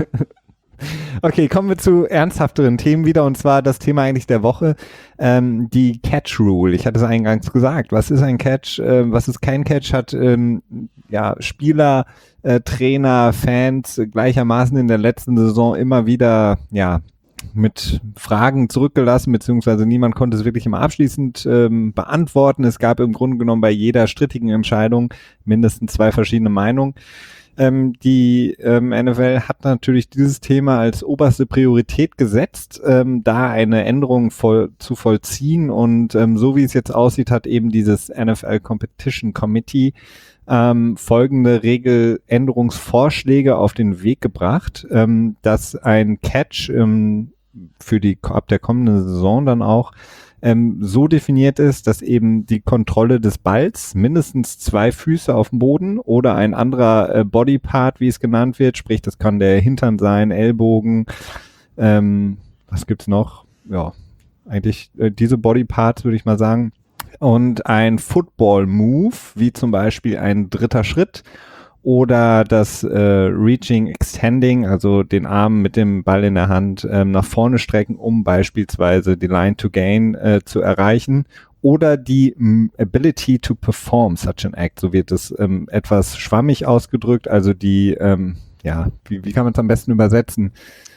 Okay, kommen wir zu ernsthafteren Themen wieder, und zwar das Thema eigentlich der Woche, ähm, die Catch Rule. Ich hatte es eingangs gesagt. Was ist ein Catch? Äh, was ist kein Catch? Hat ähm, ja Spieler, äh, Trainer, Fans gleichermaßen in der letzten Saison immer wieder ja mit Fragen zurückgelassen, beziehungsweise niemand konnte es wirklich immer abschließend ähm, beantworten. Es gab im Grunde genommen bei jeder strittigen Entscheidung mindestens zwei verschiedene Meinungen. Ähm, die ähm, N F L hat natürlich dieses Thema als oberste Priorität gesetzt, ähm, da eine Änderung voll, zu vollziehen, und ähm, so wie es jetzt aussieht, hat eben dieses N F L Competition Committee ähm, folgende Regeländerungsvorschläge auf den Weg gebracht, ähm, dass ein Catch ähm, für die ab der kommenden Saison dann auch Ähm, so definiert ist, dass eben die Kontrolle des Balls mindestens zwei Füße auf dem Boden oder ein anderer äh, Bodypart, wie es genannt wird, sprich, das kann der Hintern sein, Ellbogen, ähm, was gibt's noch? Ja, eigentlich äh, diese Bodyparts, würde ich mal sagen. Und ein Football-Move, wie zum Beispiel ein dritter Schritt, oder das äh, Reaching Extending, also den Arm mit dem Ball in der Hand ähm, nach vorne strecken, um beispielsweise die Line to Gain äh, zu erreichen, oder die m, Ability to Perform such an Act, so wird es ähm, etwas schwammig ausgedrückt, also die, ähm, ja, wie, wie kann man es am besten übersetzen?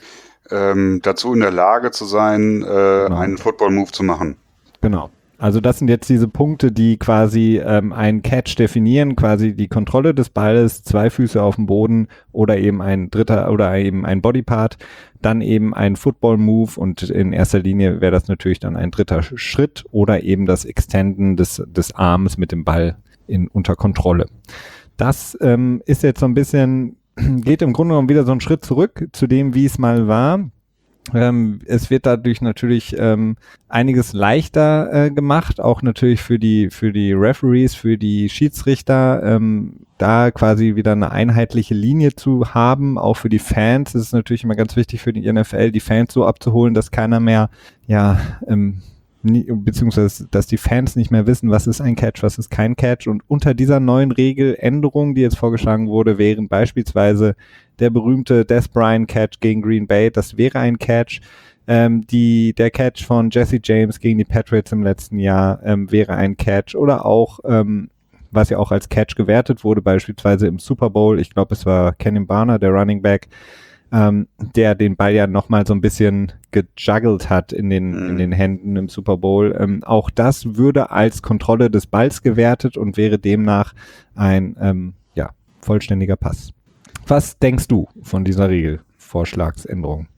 Ähm, dazu in der Lage zu sein, äh, genau. einen Football-Move zu machen. Genau. Also das sind jetzt diese Punkte, die quasi ähm, einen Catch definieren, quasi die Kontrolle des Balles, zwei Füße auf dem Boden oder eben ein dritter oder eben ein Bodypart, dann eben ein Football-Move, und in erster Linie wäre das natürlich dann ein dritter Schritt oder eben das Extenden des, des Arms mit dem Ball in unter Kontrolle. Das ähm, ist jetzt so ein bisschen, geht im Grunde genommen wieder so einen Schritt zurück zu dem, wie es mal war. Ähm, es wird dadurch natürlich ähm, einiges leichter äh, gemacht, auch natürlich für die für die Referees, für die Schiedsrichter, ähm, da quasi wieder eine einheitliche Linie zu haben. Auch für die Fans ist es natürlich immer ganz wichtig für die N F L, die Fans so abzuholen, dass keiner mehr, ja, ähm, nie, beziehungsweise dass die Fans nicht mehr wissen, was ist ein Catch, was ist kein Catch. Und unter dieser neuen Regeländerung, die jetzt vorgeschlagen wurde, wären beispielsweise der berühmte Des Bryant Catch gegen Green Bay, das wäre ein Catch. Ähm, die, der Catch von Jesse James gegen die Patriots im letzten Jahr ähm, wäre ein Catch. Oder auch, ähm, was ja auch als Catch gewertet wurde, beispielsweise im Super Bowl, ich glaube, es war Kenyon Barner, der Running Back, ähm, der den Ball ja nochmal so ein bisschen gejuggelt hat in den, mhm. in den Händen im Super Bowl. Ähm, auch das würde als Kontrolle des Balls gewertet und wäre demnach ein ähm, ja, vollständiger Pass. Was denkst du von dieser Regelvorschlagsänderung?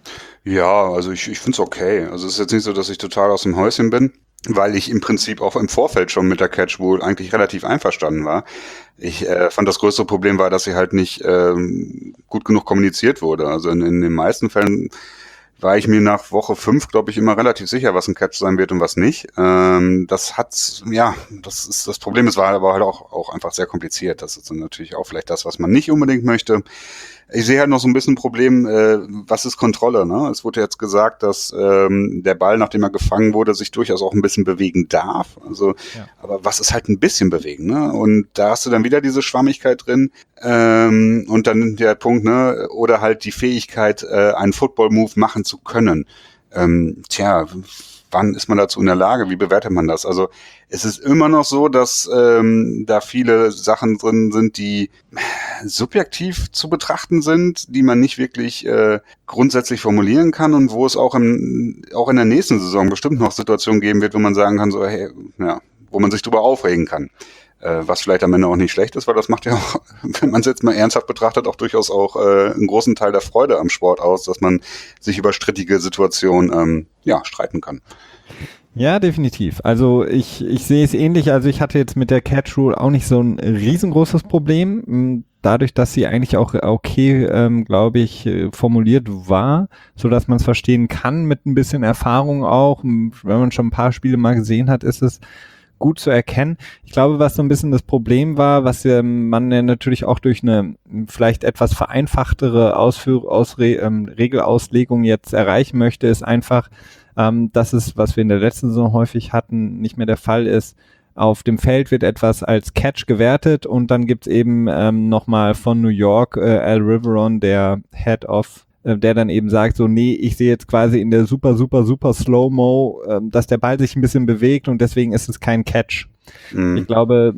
Ja, also ich, ich finde es okay. Also es ist jetzt nicht so, dass ich total aus dem Häuschen bin, weil ich im Prinzip auch im Vorfeld schon mit der Catch wohl eigentlich relativ einverstanden war. Ich äh, fand, das größte Problem war, dass sie halt nicht ähm, gut genug kommuniziert wurde. Also in, in den meisten Fällen war ich mir nach Woche fünf, glaube ich, immer relativ sicher, was ein Catch sein wird und was nicht. Ähm, das hat, ja, das ist das Problem, es war aber halt auch, auch einfach sehr kompliziert. Das ist dann natürlich auch vielleicht das, was man nicht unbedingt möchte. Ich sehe halt noch so ein bisschen ein Problem, äh, was ist Kontrolle, ne? Es wurde jetzt gesagt, dass ähm, der Ball, nachdem er gefangen wurde, sich durchaus auch ein bisschen bewegen darf. Also, ja. Aber was ist halt ein bisschen bewegen, ne? Und da hast du dann wieder diese Schwammigkeit drin. Ähm, und dann der Punkt, ne? Oder halt die Fähigkeit, äh, einen Football-Move machen zu können. Ähm, tja, wann ist man dazu in der Lage? Wie bewertet man das? Also es ist immer noch so, dass ähm, da viele Sachen drin sind, die subjektiv zu betrachten sind, die man nicht wirklich äh, grundsätzlich formulieren kann und wo es auch im, auch in der nächsten Saison bestimmt noch Situationen geben wird, wo man sagen kann, so hey, ja, wo man sich drüber aufregen kann. Äh, was vielleicht am Ende auch nicht schlecht ist, weil das macht ja auch, wenn man es jetzt mal ernsthaft betrachtet, auch durchaus auch äh, einen großen Teil der Freude am Sport aus, dass man sich über strittige Situationen ähm, ja, streiten kann. Ja, definitiv. Also ich, ich sehe es ähnlich. Also ich hatte jetzt mit der Catch Rule auch nicht so ein riesengroßes Problem. Dadurch, dass sie eigentlich auch okay, ähm, glaube ich, formuliert war, so dass man es verstehen kann mit ein bisschen Erfahrung auch. Wenn man schon ein paar Spiele mal gesehen hat, ist es gut zu erkennen. Ich glaube, was so ein bisschen das Problem war, was ähm, man ja natürlich auch durch eine vielleicht etwas vereinfachtere Ausführ- Ausre- ähm, Regelauslegung jetzt erreichen möchte, ist einfach, ähm, dass es, was wir in der letzten Saison häufig hatten, nicht mehr der Fall ist. Auf dem Feld wird etwas als Catch gewertet und dann gibt's eben ähm, nochmal von New York äh, Al Riveron, der Head of, äh, der dann eben sagt, so nee, ich sehe jetzt quasi in der super, super, super Slow-Mo, äh, dass der Ball sich ein bisschen bewegt und deswegen ist es kein Catch. Mhm. Ich glaube,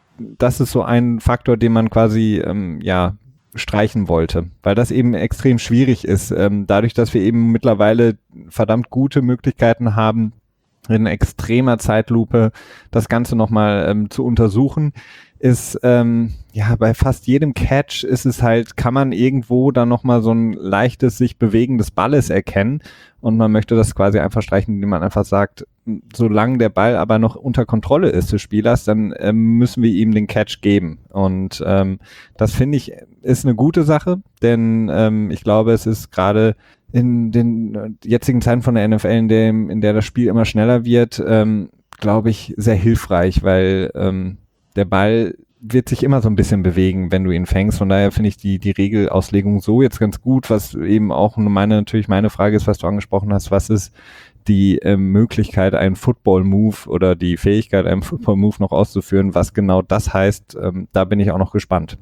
das ist so ein Faktor, den man quasi, ähm, ja, streichen wollte, weil das eben extrem schwierig ist. Ähm, dadurch, dass wir eben mittlerweile verdammt gute Möglichkeiten haben, in extremer Zeitlupe das Ganze nochmal ähm, zu untersuchen, ist ähm, ja bei fast jedem Catch ist es halt, kann man irgendwo dann nochmal so ein leichtes sich bewegen des Balles erkennen und man möchte das quasi einfach streichen, indem man einfach sagt, solange der Ball aber noch unter Kontrolle ist des Spielers, dann ähm, müssen wir ihm den Catch geben und ähm, das finde ich ist eine gute Sache, denn ähm, ich glaube, es ist gerade in den jetzigen Zeiten von der N F L, in, dem, in der das Spiel immer schneller wird, ähm, glaube ich, sehr hilfreich, weil ähm, der Ball wird sich immer so ein bisschen bewegen, wenn du ihn fängst. Von daher finde ich die, die Regelauslegung so jetzt ganz gut, was eben auch meine, natürlich meine Frage ist, was du angesprochen hast, was ist die äh, Möglichkeit, einen Football-Move oder die Fähigkeit, einen Football-Move noch auszuführen, was genau das heißt, ähm, da bin ich auch noch gespannt.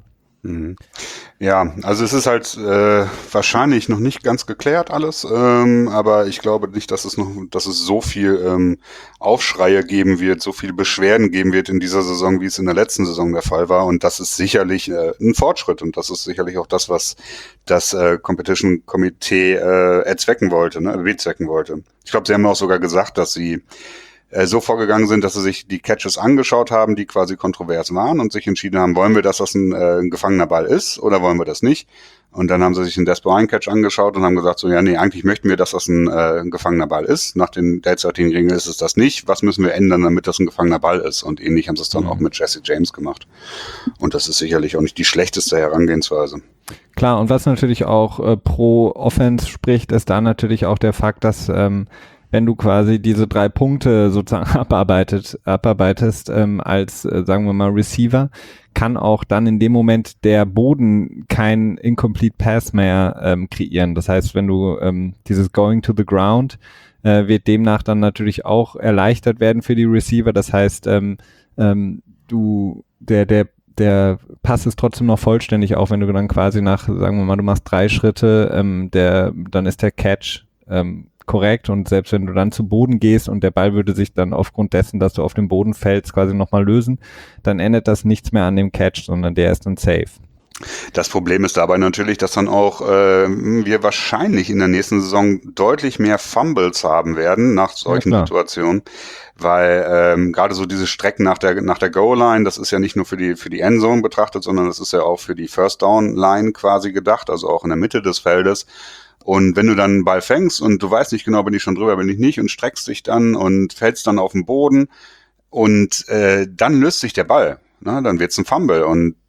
Ja, also es ist halt äh, wahrscheinlich noch nicht ganz geklärt alles, ähm, aber ich glaube nicht, dass es noch, dass es so viel ähm, Aufschreie geben wird, so viele Beschwerden geben wird in dieser Saison, wie es in der letzten Saison der Fall war. Und das ist sicherlich äh, ein Fortschritt und das ist sicherlich auch das, was das äh, Competition Komitee äh, erzwecken wollte, ne, bezwecken wollte. Ich glaube, sie haben auch sogar gesagt, dass sie so vorgegangen sind, dass sie sich die Catches angeschaut haben, die quasi kontrovers waren und sich entschieden haben, wollen wir, dass das ein, äh, ein gefangener Ball ist oder wollen wir das nicht? Und dann haben sie sich den Des Bryant Catch angeschaut und haben gesagt, so ja, nee, eigentlich möchten wir, dass das ein, äh, ein gefangener Ball ist. Nach den derzeitigen Regeln ist es das nicht. Was müssen wir ändern, damit das ein gefangener Ball ist? Und ähnlich haben sie es dann mhm. auch mit Jesse James gemacht. Und das ist sicherlich auch nicht die schlechteste Herangehensweise. Klar, und was natürlich auch äh, pro Offense spricht, ist da natürlich auch der Fakt, dass ähm, wenn du quasi diese drei Punkte sozusagen abarbeitet, abarbeitest ähm, als, äh, sagen wir mal, Receiver, kann auch dann in dem Moment der Boden kein Incomplete Pass mehr ähm, kreieren. Das heißt, wenn du ähm, dieses Going to the Ground, äh, wird demnach dann natürlich auch erleichtert werden für die Receiver. Das heißt, ähm, ähm, du, der, der der Pass ist trotzdem noch vollständig, auch wenn du dann quasi nach, sagen wir mal, du machst drei Schritte, ähm, der, dann ist der Catch ähm, korrekt und selbst wenn du dann zu Boden gehst und der Ball würde sich dann aufgrund dessen, dass du auf den Boden fällst, quasi nochmal lösen, dann ändert das nichts mehr an dem Catch, sondern der ist dann safe. Das Problem ist dabei natürlich, dass dann auch äh, wir wahrscheinlich in der nächsten Saison deutlich mehr Fumbles haben werden nach solchen ja, Situationen, weil ähm, gerade so diese Strecken nach der nach der Goal-Line, das ist ja nicht nur für die für die Endzone betrachtet, sondern das ist ja auch für die First-Down-Line quasi gedacht, also auch in der Mitte des Feldes. Und wenn du dann einen Ball fängst und du weißt nicht genau, bin ich schon drüber, bin ich nicht und streckst dich dann und fällst dann auf den Boden und äh, dann löst sich der Ball, ne? Dann wird's ein Fumble und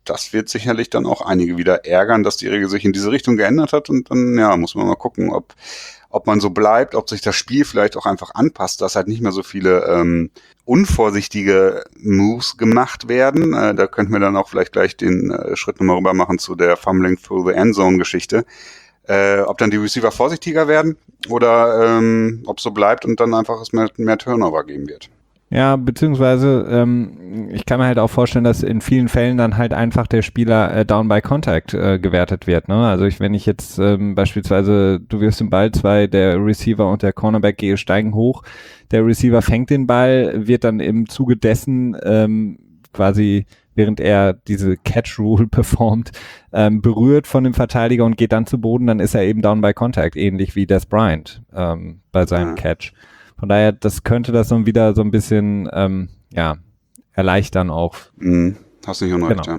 das wird sicherlich dann auch einige wieder ärgern, dass die Regel sich in diese Richtung geändert hat und dann, ja, muss man mal gucken, ob ob man so bleibt, ob sich das Spiel vielleicht auch einfach anpasst, dass halt nicht mehr so viele ähm, unvorsichtige Moves gemacht werden. Äh, da könnten wir dann auch vielleicht gleich den äh, Schritt nochmal rüber machen zu der Fumbling Through the Endzone-Geschichte. Äh, ob dann die Receiver vorsichtiger werden oder ähm, ob so bleibt und dann einfach es mehr, mehr Turnover geben wird. Ja, beziehungsweise ähm, ich kann mir halt auch vorstellen, dass in vielen Fällen dann halt einfach der Spieler äh, down by contact äh, gewertet wird. Ne? Also ich, wenn ich jetzt ähm, beispielsweise, du wirfst den Ball, zwei, der Receiver und der Cornerback steigen hoch, der Receiver fängt den Ball, wird dann im Zuge dessen ähm, quasi, während er diese Catch-Rule performt, ähm, berührt von dem Verteidiger und geht dann zu Boden, dann ist er eben down by contact, ähnlich wie Des Bryant ähm, bei seinem ja. Catch. Von daher, das könnte das dann wieder so ein bisschen, ähm, ja, erleichtern auch. Mhm. Hast nicht unrecht, genau. ja.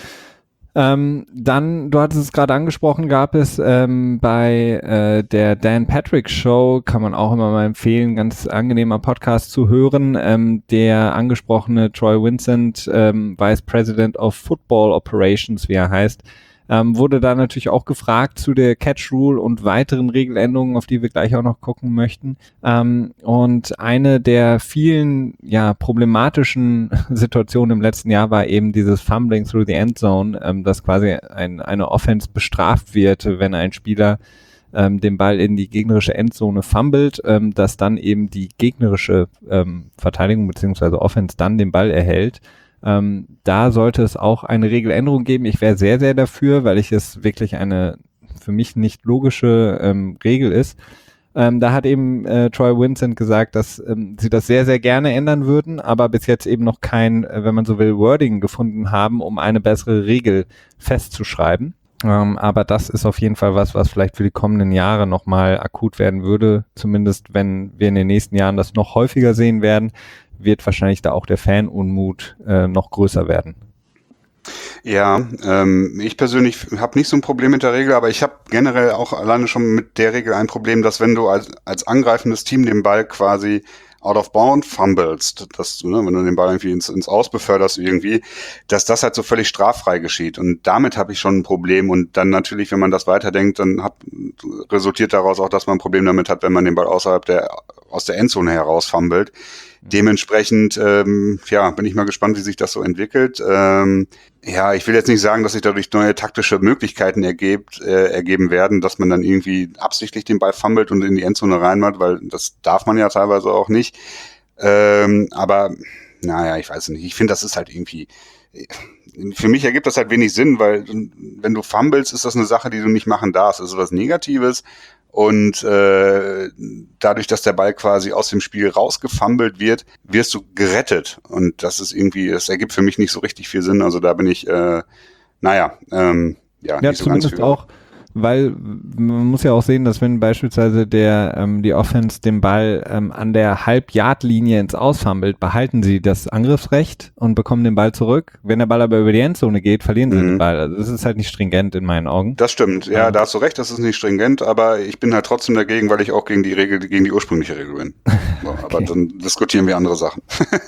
Ähm, dann, du hattest es gerade angesprochen, gab es ähm, bei äh, der Dan Patrick Show, kann man auch immer mal empfehlen, ganz angenehmer Podcast zu hören, ähm, der angesprochene Troy Vincent, ähm, Vice President of Football Operations, wie er heißt, Ähm, wurde da natürlich auch gefragt zu der Catch Rule und weiteren Regeländerungen, auf die wir gleich auch noch gucken möchten. Ähm, und eine der vielen ja problematischen Situationen im letzten Jahr war eben dieses Fumbling through the Endzone, ähm, dass quasi ein, eine Offense bestraft wird, wenn ein Spieler ähm, den Ball in die gegnerische Endzone fummelt, ähm, dass dann eben die gegnerische ähm, Verteidigung bzw. Offense dann den Ball erhält. Ähm, da sollte es auch eine Regeländerung geben. Ich wäre sehr, sehr dafür, weil ich es wirklich eine für mich nicht logische ähm, Regel ist. Ähm, da hat eben äh, Troy Vincent gesagt, dass ähm, sie das sehr, sehr gerne ändern würden, aber bis jetzt eben noch kein, äh, wenn man so will, Wording gefunden haben, um eine bessere Regel festzuschreiben. Ähm, aber das ist auf jeden Fall was, was vielleicht für die kommenden Jahre nochmal akut werden würde. Zumindest wenn wir in den nächsten Jahren das noch häufiger sehen werden, wird wahrscheinlich da auch der Fanunmut äh, noch größer werden. Ja, ähm, ich persönlich habe nicht so ein Problem mit der Regel, aber ich habe generell auch alleine schon mit der Regel ein Problem, dass wenn du als, als angreifendes Team den Ball quasi out of bound fumblest, dass du, ne, wenn du den Ball irgendwie ins, ins Aus beförderst irgendwie, dass das halt so völlig straffrei geschieht. Und damit habe ich schon ein Problem. Und dann natürlich, wenn man das weiterdenkt, dann hat, resultiert daraus auch, dass man ein Problem damit hat, wenn man den Ball außerhalb der, aus der Endzone heraus fummelt. Dementsprechend, ähm, ja, bin ich mal gespannt, wie sich das so entwickelt. Ähm, ja, ich will jetzt nicht sagen, dass sich dadurch neue taktische Möglichkeiten ergebt, äh, ergeben werden, dass man dann irgendwie absichtlich den Ball fummelt und in die Endzone reinmacht, weil das darf man ja teilweise auch nicht. Ähm, aber, naja, ich weiß nicht. Ich finde, das ist halt irgendwie, für mich ergibt das halt wenig Sinn, weil wenn du fummelst, ist das eine Sache, die du nicht machen darfst. Das ist was Negatives. Und äh, dadurch, dass der Ball quasi aus dem Spiel rausgefummelt wird, wirst du gerettet. Und das ist irgendwie, das ergibt für mich nicht so richtig viel Sinn. Also da bin ich, äh, naja, ähm, ja, ja, nicht so ganz zumindest auch, weil man muss ja auch sehen, dass wenn beispielsweise der ähm, die Offense den Ball ähm, an der Halb-Yard-Linie ins Ausfummelt, behalten sie das Angriffsrecht und bekommen den Ball zurück. Wenn der Ball aber über die Endzone geht, verlieren sie mhm. den Ball. Also das ist halt nicht stringent in meinen Augen. Das stimmt, ja, ähm. da hast du recht, das ist nicht stringent, aber ich bin halt trotzdem dagegen, weil ich auch gegen die Regel, gegen die ursprüngliche Regel bin. So, okay. Aber dann diskutieren wir andere Sachen.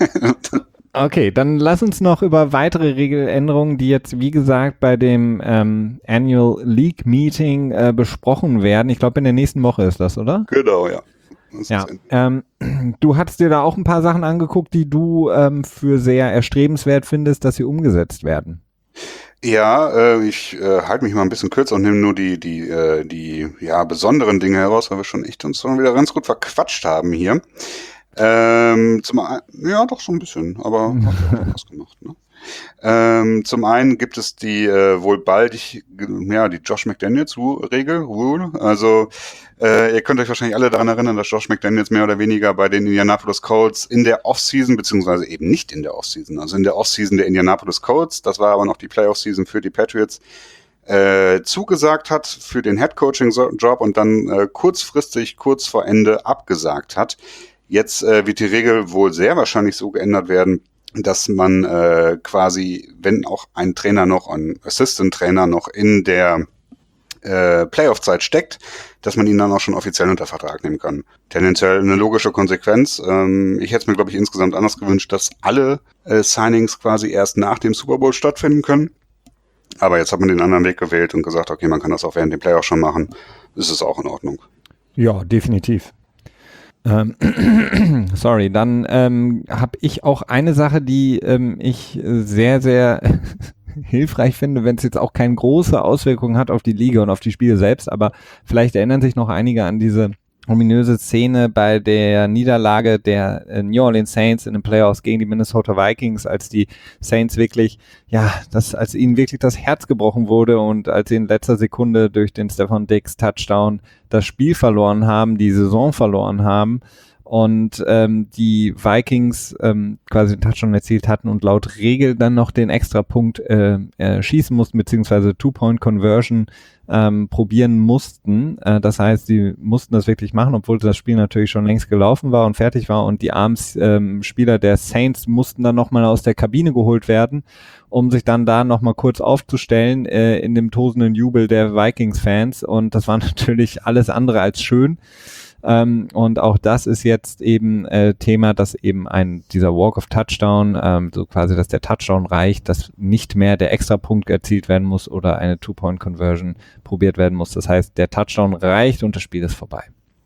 Okay, dann lass uns noch über weitere Regeländerungen, die jetzt, wie gesagt, bei dem ähm, Annual League Meeting äh, besprochen werden. Ich glaube, in der nächsten Woche ist das, oder? Genau, ja. Ja, ähm, du hattest dir da auch ein paar Sachen angeguckt, die du ähm, für sehr erstrebenswert findest, dass sie umgesetzt werden. Ja, äh, ich äh, halte mich mal ein bisschen kürzer und nehme nur die die äh, die ja besonderen Dinge heraus, weil wir schon echt uns schon wieder ganz gut verquatscht haben hier. Ähm, zum einen, ja, doch so ein bisschen, aber hat ja auch was gemacht, ne? Ähm, zum einen gibt es die äh, wohl baldig, ja, die Josh McDaniels-Regel, Rule. Also äh, ihr könnt euch wahrscheinlich alle daran erinnern, dass Josh McDaniels mehr oder weniger bei den Indianapolis Colts in der Offseason, beziehungsweise eben nicht in der Offseason, also in der Offseason der Indianapolis Colts, das war aber noch die Playoff-Season für die Patriots, äh, zugesagt hat für den Head-Coaching-Job und dann äh, kurzfristig, kurz vor Ende abgesagt hat. Jetzt äh, wird die Regel wohl sehr wahrscheinlich so geändert werden, dass man äh, quasi, wenn auch ein Trainer noch, ein Assistant-Trainer noch in der äh, Playoff-Zeit steckt, dass man ihn dann auch schon offiziell unter Vertrag nehmen kann. Tendenziell eine logische Konsequenz. Ähm, ich hätte es mir, glaube ich, insgesamt anders gewünscht, dass alle äh, Signings quasi erst nach dem Super Bowl stattfinden können. Aber jetzt hat man den anderen Weg gewählt und gesagt, okay, man kann das auch während dem Playoff schon machen. Ist es auch in Ordnung. Ja, definitiv. Ähm, sorry, dann ähm, habe ich auch eine Sache, die ähm, ich sehr, sehr hilfreich finde, wenn es jetzt auch keine große Auswirkung hat auf die Liga und auf die Spiele selbst, aber vielleicht erinnern sich noch einige an diese ominöse Szene bei der Niederlage der äh, New Orleans Saints in den Playoffs gegen die Minnesota Vikings, als die Saints wirklich, ja, das, als ihnen wirklich das Herz gebrochen wurde und als sie in letzter Sekunde durch den Stephon Diggs Touchdown das Spiel verloren haben, die Saison verloren haben und ähm, die Vikings ähm, quasi den Touchdown erzielt hatten und laut Regel dann noch den Extrapunkt äh, äh, schießen mussten, beziehungsweise Two-Point-Conversion ähm, probieren mussten. Äh, das heißt, sie mussten das wirklich machen, obwohl das Spiel natürlich schon längst gelaufen war und fertig war und die armen ähm, Spieler der Saints mussten dann nochmal aus der Kabine geholt werden, um sich dann da nochmal kurz aufzustellen äh, in dem tosenden Jubel der Vikings-Fans und das war natürlich alles andere als schön. Ähm, und auch das ist jetzt eben äh, Thema, dass eben ein dieser Walk of Touchdown, ähm, so quasi, dass der Touchdown reicht, dass nicht mehr der Extrapunkt erzielt werden muss oder eine Two-Point-Conversion probiert werden muss. Das heißt, der Touchdown reicht und das Spiel ist vorbei.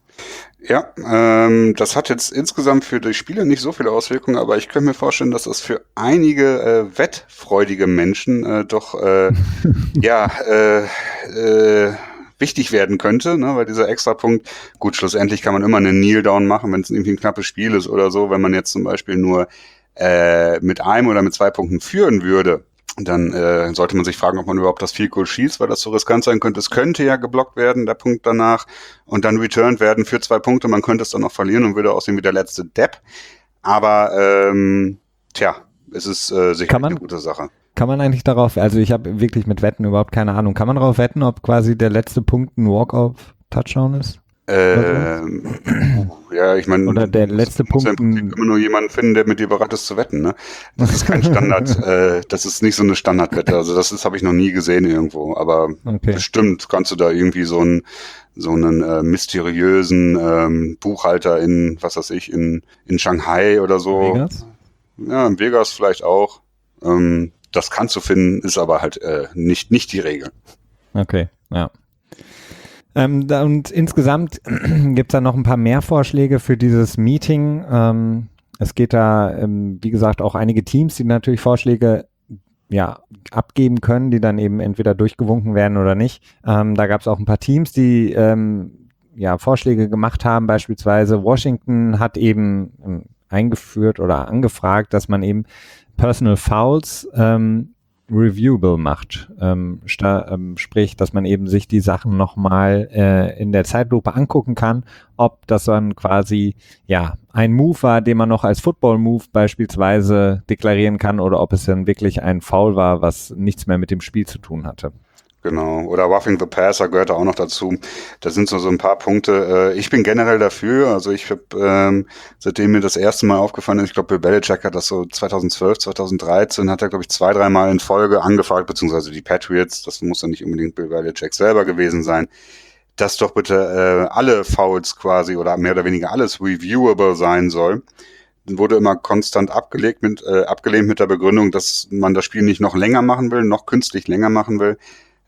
Ja, ähm, das hat jetzt insgesamt für die Spieler nicht so viele Auswirkungen, aber ich könnte mir vorstellen, dass das für einige äh, wettfreudige Menschen äh, doch äh, ja äh, äh, wichtig werden könnte, ne, weil dieser Extrapunkt, gut, schlussendlich kann man immer einen Kneel-Down machen, wenn es irgendwie ein knappes Spiel ist oder so, wenn man jetzt zum Beispiel nur äh, mit einem oder mit zwei Punkten führen würde, dann äh, sollte man sich fragen, ob man überhaupt das Field Goal schießt, weil das so riskant sein könnte. Es könnte ja geblockt werden, der Punkt danach, und dann returned werden für zwei Punkte, man könnte es dann noch verlieren und würde aussehen wie der letzte Depp, aber ähm, tja, es ist äh, sicherlich eine gute Sache. Kann man eigentlich darauf, also ich habe wirklich mit Wetten überhaupt keine Ahnung, kann man darauf wetten, ob quasi der letzte Punkt ein Walk-Off-Touchdown ist? Ähm, ja, ich meine, oder der letzte Punkt. Du musst immer nur jemanden finden, der mit dir bereit ist zu wetten, ne? Das ist kein Standard, äh, das ist nicht so eine Standardwette, also das ist, habe ich noch nie gesehen irgendwo, aber okay. Bestimmt kannst du da irgendwie so einen, so einen äh, mysteriösen ähm, Buchhalter in, was weiß ich, in, in Shanghai oder so. Vegas? Ja, in Vegas vielleicht auch. Ähm, das kannst du finden, ist aber halt äh, nicht, nicht die Regel. Okay, ja. Ähm, da, und insgesamt gibt es da noch ein paar mehr Vorschläge für dieses Meeting. Ähm, es geht da, ähm, wie gesagt, auch einige Teams, die natürlich Vorschläge ja, abgeben können, die dann eben entweder durchgewunken werden oder nicht. Ähm, da gab es auch ein paar Teams, die ähm, ja, Vorschläge gemacht haben. Beispielsweise Washington hat eben ähm, eingeführt oder angefragt, dass man eben Personal Fouls ähm, reviewable macht. Ähm, sta- ähm, sprich, dass man eben sich die Sachen nochmal äh, in der Zeitlupe angucken kann, ob das dann quasi ja ein Move war, den man noch als Football-Move beispielsweise deklarieren kann oder ob es dann wirklich ein Foul war, was nichts mehr mit dem Spiel zu tun hatte. Genau, oder Roughing the Passer gehört da auch noch dazu. Da sind so, so ein paar Punkte. Ich bin generell dafür, also ich habe, ähm, seitdem mir das erste Mal aufgefallen ist, ich glaube, Bill Belichick hat das so zweitausendzwölf, zweitausenddreizehn, hat er, glaube ich, zwei, dreimal in Folge angefragt, beziehungsweise die Patriots, das muss dann nicht unbedingt Bill Belichick selber gewesen sein, dass doch bitte äh, alle Fouls quasi oder mehr oder weniger alles reviewable sein soll. Wurde immer konstant abgelegt mit, äh, abgelehnt mit der Begründung, dass man das Spiel nicht noch länger machen will, noch künstlich länger machen will.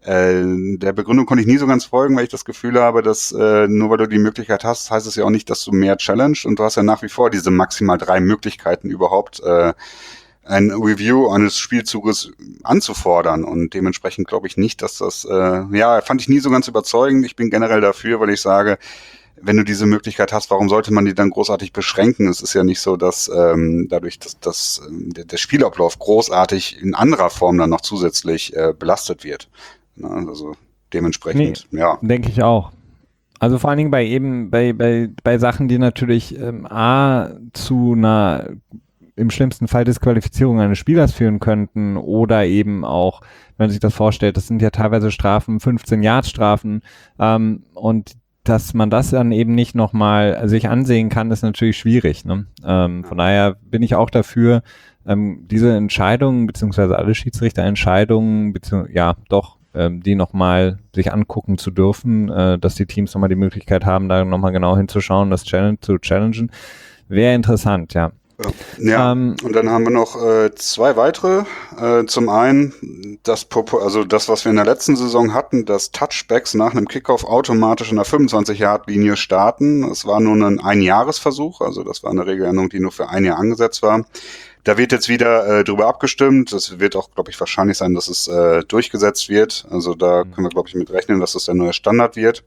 Äh, der Begründung konnte ich nie so ganz folgen, weil ich das Gefühl habe, dass äh, nur weil du die Möglichkeit hast, heißt es ja auch nicht, dass du mehr challenge, und du hast ja nach wie vor diese maximal drei Möglichkeiten überhaupt äh, ein Review eines Spielzuges anzufordern, und dementsprechend glaube ich nicht, dass das, äh, ja, fand ich nie so ganz überzeugend. Ich bin generell dafür, weil ich sage, wenn du diese Möglichkeit hast, warum sollte man die dann großartig beschränken? Es ist ja nicht so, dass ähm, dadurch, dass, dass ähm, der, der Spielablauf großartig in anderer Form dann noch zusätzlich äh, belastet wird. Na, also dementsprechend, nee, ja. Denke ich auch. Also vor allen Dingen bei eben bei bei bei Sachen, die natürlich ähm, a zu einer im schlimmsten Fall Disqualifizierung eines Spielers führen könnten oder eben auch, wenn man sich das vorstellt, das sind ja teilweise Strafen, fünfzehn-Yard-Strafen ähm, und dass man das dann eben nicht nochmal sich ansehen kann, ist natürlich schwierig. Ne? Ähm, von daher bin ich auch dafür, ähm, diese Entscheidungen, beziehungsweise alle Schiedsrichterentscheidungen, beziehungsweise, ja, doch, ähm, die nochmal sich angucken zu dürfen, äh, dass die Teams nochmal die Möglichkeit haben, da nochmal genau hinzuschauen, das Challenge zu challengen, wäre interessant, ja. Ja, ähm, und dann haben wir noch äh, zwei weitere. Äh, zum einen das, also das, was wir in der letzten Saison hatten, dass Touchbacks nach einem Kickoff automatisch in der fünfundzwanzig-Yard-Linie starten. Es war nur ein Einjahresversuch, also das war eine Regeländerung, die nur für ein Jahr angesetzt war. Da wird jetzt wieder äh, drüber abgestimmt. Es wird auch, glaube ich, wahrscheinlich sein, dass es äh, durchgesetzt wird. Also da können wir, glaube ich, mit rechnen, dass das der neue Standard wird.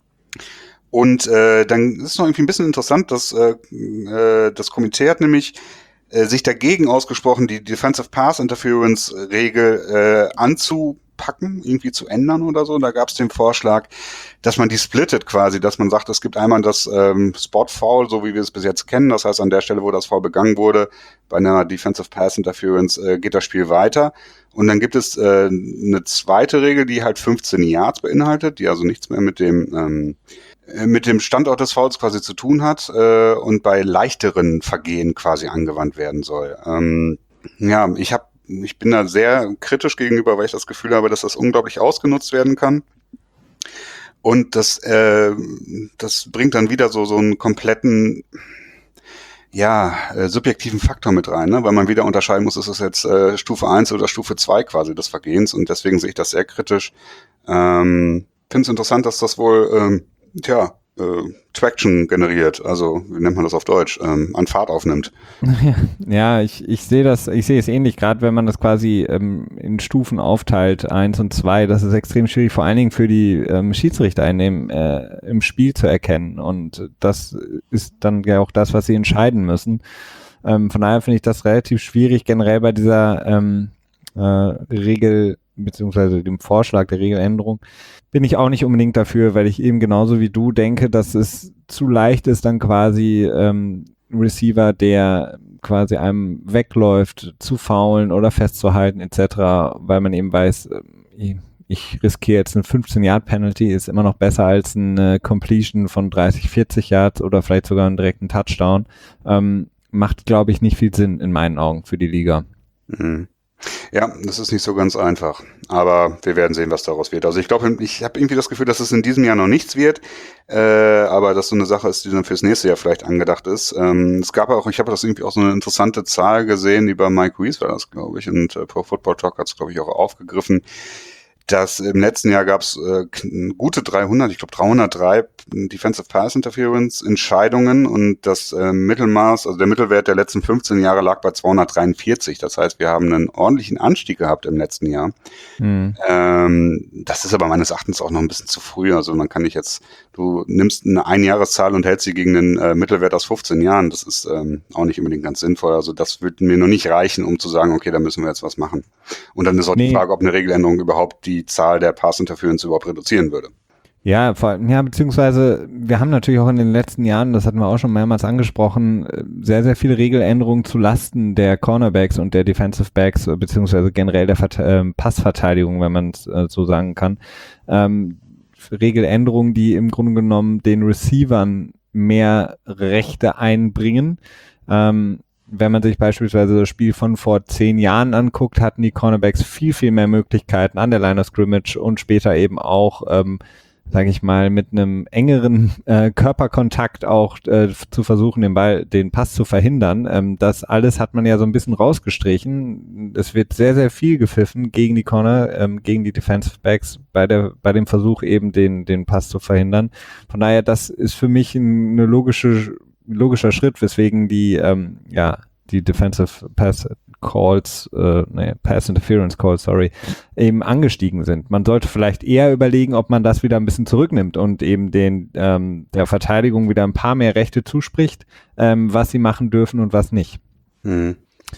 Und äh, dann ist es noch irgendwie ein bisschen interessant, dass äh, äh, das Komitee hat nämlich äh, sich dagegen ausgesprochen, die Defensive Pass Interference Regel äh, anzupacken, irgendwie zu ändern oder so. Da gab es den Vorschlag, dass man die splittet quasi, dass man sagt, es gibt einmal das ähm, Spot Foul, so wie wir es bis jetzt kennen. Das heißt, an der Stelle, wo das Foul begangen wurde, bei einer Defensive Pass Interference äh, geht das Spiel weiter. Und dann gibt es äh, eine zweite Regel, die halt fünfzehn Yards beinhaltet, die also nichts mehr mit dem ähm, mit dem Standort des Fouls quasi zu tun hat äh, und bei leichteren Vergehen quasi angewandt werden soll. Ähm, ja, ich hab, ich bin da sehr kritisch gegenüber, weil ich das Gefühl habe, dass das unglaublich ausgenutzt werden kann. Und das, äh, das bringt dann wieder so so einen kompletten, ja, äh, subjektiven Faktor mit rein, ne? Weil man wieder unterscheiden muss, ist es jetzt äh, Stufe eins oder Stufe zwei quasi des Vergehens. Und deswegen sehe ich das sehr kritisch. Ähm, finde es interessant, dass das wohl ähm, Tja, äh, Traction generiert, also wie nennt man das auf Deutsch, ähm, an Fahrt aufnimmt. Ja, ich, ich sehe das, ich sehe es ähnlich, gerade wenn man das quasi ähm, in Stufen aufteilt, eins und zwei, das ist extrem schwierig, vor allen Dingen für die ähm, Schiedsrichter in dem, äh, im Spiel zu erkennen, und das ist dann ja auch das, was sie entscheiden müssen. Ähm, von daher finde ich das relativ schwierig, generell bei dieser ähm, äh, Regel, beziehungsweise dem Vorschlag der Regeländerung, bin ich auch nicht unbedingt dafür, weil ich eben genauso wie du denke, dass es zu leicht ist, dann quasi ähm, Receiver, der quasi einem wegläuft, zu faulen oder festzuhalten et cetera, weil man eben weiß, äh, ich riskiere jetzt eine fünfzehn-Yard-Penalty, ist immer noch besser als eine Completion von dreißig, vierzig Yards oder vielleicht sogar einen direkten Touchdown. Ähm, macht, glaube ich, nicht viel Sinn in meinen Augen für die Liga. Mhm. Ja, das ist nicht so ganz einfach, aber wir werden sehen, was daraus wird. Also ich glaube, ich habe irgendwie das Gefühl, dass es in diesem Jahr noch nichts wird, äh, aber dass so eine Sache ist, die dann fürs nächste Jahr vielleicht angedacht ist. Ähm, es gab auch, ich habe das irgendwie auch so eine interessante Zahl gesehen, über Mike Reese war das, glaube ich, und äh, Pro Football Talk hat es, glaube ich, auch aufgegriffen, dass im letzten Jahr gab es äh, gute dreihundert, ich glaube dreihundertdrei Defensive Pass Interference Entscheidungen, und das äh, Mittelmaß, also der Mittelwert der letzten fünfzehn Jahre lag bei zweihundertdreiundvierzig. Das heißt, wir haben einen ordentlichen Anstieg gehabt im letzten Jahr. Mhm. Ähm, das ist aber meines Erachtens auch noch ein bisschen zu früh. Also man kann nicht jetzt, du nimmst eine Einjahreszahl und hältst sie gegen einen äh, Mittelwert aus fünfzehn Jahren. Das ist ähm, auch nicht unbedingt ganz sinnvoll. Also das würde mir noch nicht reichen, um zu sagen, okay, da müssen wir jetzt was machen. Und dann ist auch nee. die Frage, ob eine Regeländerung überhaupt die Zahl der Pass-Interference überhaupt reduzieren würde. Ja, vor, ja, beziehungsweise wir haben natürlich auch in den letzten Jahren, das hatten wir auch schon mehrmals angesprochen, sehr, sehr viele Regeländerungen zu Lasten der Cornerbacks und der Defensive Backs, beziehungsweise generell der Vert- äh, Passverteidigung, wenn man es äh, so sagen kann. Ähm, Regeländerungen, die im Grunde genommen den Receivern mehr Rechte einbringen. Ähm, Wenn man sich beispielsweise das Spiel von vor zehn Jahren anguckt, hatten die Cornerbacks viel, viel mehr Möglichkeiten an der Line of Scrimmage und später eben auch, ähm, sage ich mal, mit einem engeren äh, Körperkontakt auch äh, zu versuchen, den Ball, den Pass zu verhindern. Ähm, das alles hat man ja so ein bisschen rausgestrichen. Es wird sehr, sehr viel gepfiffen gegen die Corner, ähm, gegen die Defensive Backs bei der, bei dem Versuch eben den, den Pass zu verhindern. Von daher, das ist für mich eine logische logischer Schritt, weswegen die ähm, ja die Defensive Pass Calls, äh, nee, Pass Interference Calls, sorry, eben angestiegen sind. Man sollte vielleicht eher überlegen, ob man das wieder ein bisschen zurücknimmt und eben den ähm, der Verteidigung wieder ein paar mehr Rechte zuspricht, ähm, was sie machen dürfen und was nicht. Mhm.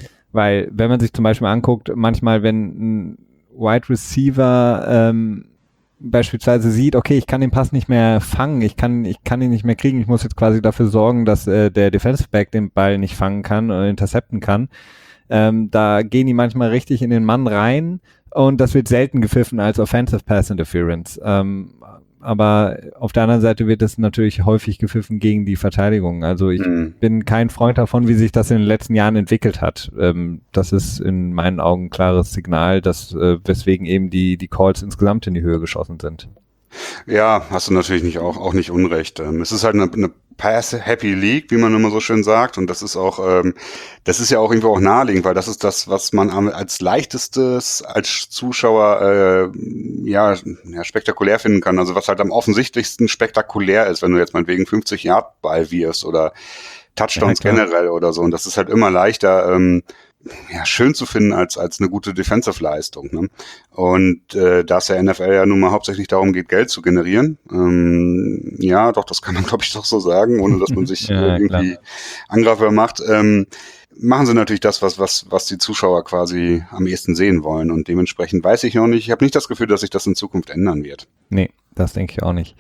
Weil, wenn man sich zum Beispiel anguckt, manchmal, wenn ein Wide Receiver ähm, beispielsweise sieht, okay, ich kann den Pass nicht mehr fangen, ich kann ich kann ihn nicht mehr kriegen, ich muss jetzt quasi dafür sorgen, dass äh, der Defensive Back den Ball nicht fangen kann oder intercepten kann. Ähm, da gehen die manchmal richtig in den Mann rein, und das wird selten gepfiffen als Offensive Pass Interference. Ähm, aber auf der anderen Seite wird es natürlich häufig gepfiffen gegen die Verteidigung. Also ich mhm. bin kein Freund davon, wie sich das in den letzten Jahren entwickelt hat. Ähm, das ist in meinen Augen ein klares Signal, dass äh, weswegen eben die die Calls insgesamt in die Höhe geschossen sind. Ja, hast du natürlich nicht auch auch nicht unrecht. Ähm, es ist halt eine, eine Pass-Happy League, wie man immer so schön sagt. Und das ist auch, ähm, das ist ja auch irgendwo auch naheliegend, weil das ist das, was man als leichtestes als Zuschauer äh, ja, ja spektakulär finden kann. Also was halt am offensichtlichsten spektakulär ist, wenn du jetzt meinetwegen fünfzig Yard Ball wirfst oder Touchdowns ja, generell oder so. Und das ist halt immer leichter, ähm, ja, schön zu finden als als eine gute Defensive-Leistung. Ne? Und äh, da es der N F L ja nun mal hauptsächlich darum geht, Geld zu generieren, ähm, ja, doch, das kann man, glaube ich, doch so sagen, ohne dass man sich ja, äh, irgendwie klar. Angreifer macht, ähm, machen sie natürlich das, was was was die Zuschauer quasi am ehesten sehen wollen. Und dementsprechend weiß ich noch nicht, ich habe nicht das Gefühl, dass sich das in Zukunft ändern wird. Nee, das denke ich auch nicht.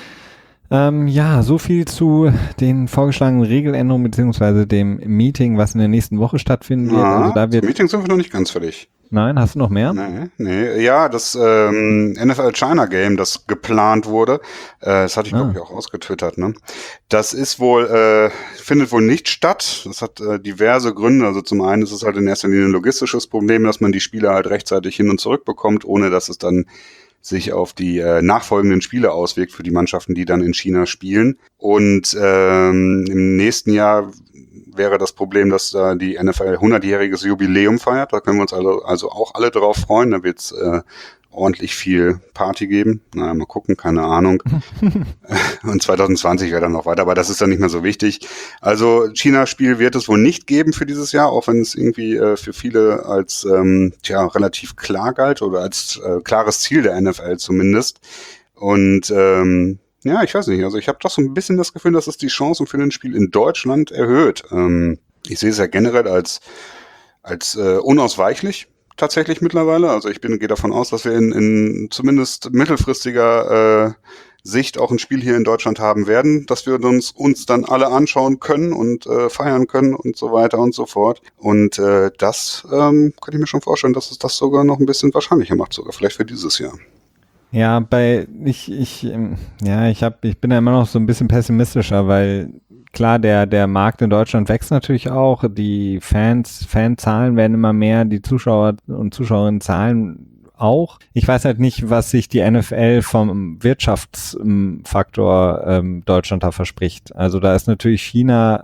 Ähm, ja, so viel zu den vorgeschlagenen Regeländerungen beziehungsweise dem Meeting, was in der nächsten Woche stattfinden wird. Ja, also da wird das Meeting sind wir noch nicht ganz fertig. Nein, hast du noch mehr? Nee, nee. Ja, das ähm, N F L China Game, das geplant wurde, äh, das hatte ich, ah. glaube ich, auch ausgetwittert, ne? Das ist wohl, äh, findet wohl nicht statt. Das hat äh, diverse Gründe. Also zum einen ist es halt in erster Linie ein logistisches Problem, dass man die Spieler halt rechtzeitig hin und zurück bekommt, ohne dass es dann sich auf die äh, nachfolgenden Spiele auswirkt für die Mannschaften, die dann in China spielen. Und ähm, im nächsten Jahr wäre das Problem, dass da die N F L hundertjähriges Jubiläum feiert. Da können wir uns also, also auch alle drauf freuen. Da wird es äh, ordentlich viel Party geben. Naja, mal gucken, keine Ahnung. Und zwanzig zwanzig wäre dann noch weiter, aber das ist dann nicht mehr so wichtig. Also China-Spiel wird es wohl nicht geben für dieses Jahr, auch wenn es irgendwie äh, für viele als ähm, tja, relativ klar galt oder als äh, klares Ziel der N F L zumindest. Und ähm, ja, ich weiß nicht, also ich habe doch so ein bisschen das Gefühl, dass es die Chancen für ein Spiel in Deutschland erhöht. Ähm, ich sehe es ja generell als, als äh, unausweichlich tatsächlich mittlerweile. Also ich bin gehe davon aus, dass wir in, in zumindest mittelfristiger äh, Sicht auch ein Spiel hier in Deutschland haben werden, dass wir uns uns dann alle anschauen können und äh, feiern können und so weiter und so fort. Und äh, das ähm, kann ich mir schon vorstellen, dass es das sogar noch ein bisschen wahrscheinlicher macht, sogar vielleicht für dieses Jahr. Ja, bei ich ich ja ich habe ich bin ja immer noch so ein bisschen pessimistischer, weil klar der der Markt in Deutschland wächst natürlich auch, die Fans Fanzahlen werden immer mehr, die Zuschauer und Zuschauerinnen zahlen auch. Ich weiß halt nicht, was sich die N F L vom Wirtschaftsfaktor ähm, Deutschland da verspricht. Also da ist natürlich China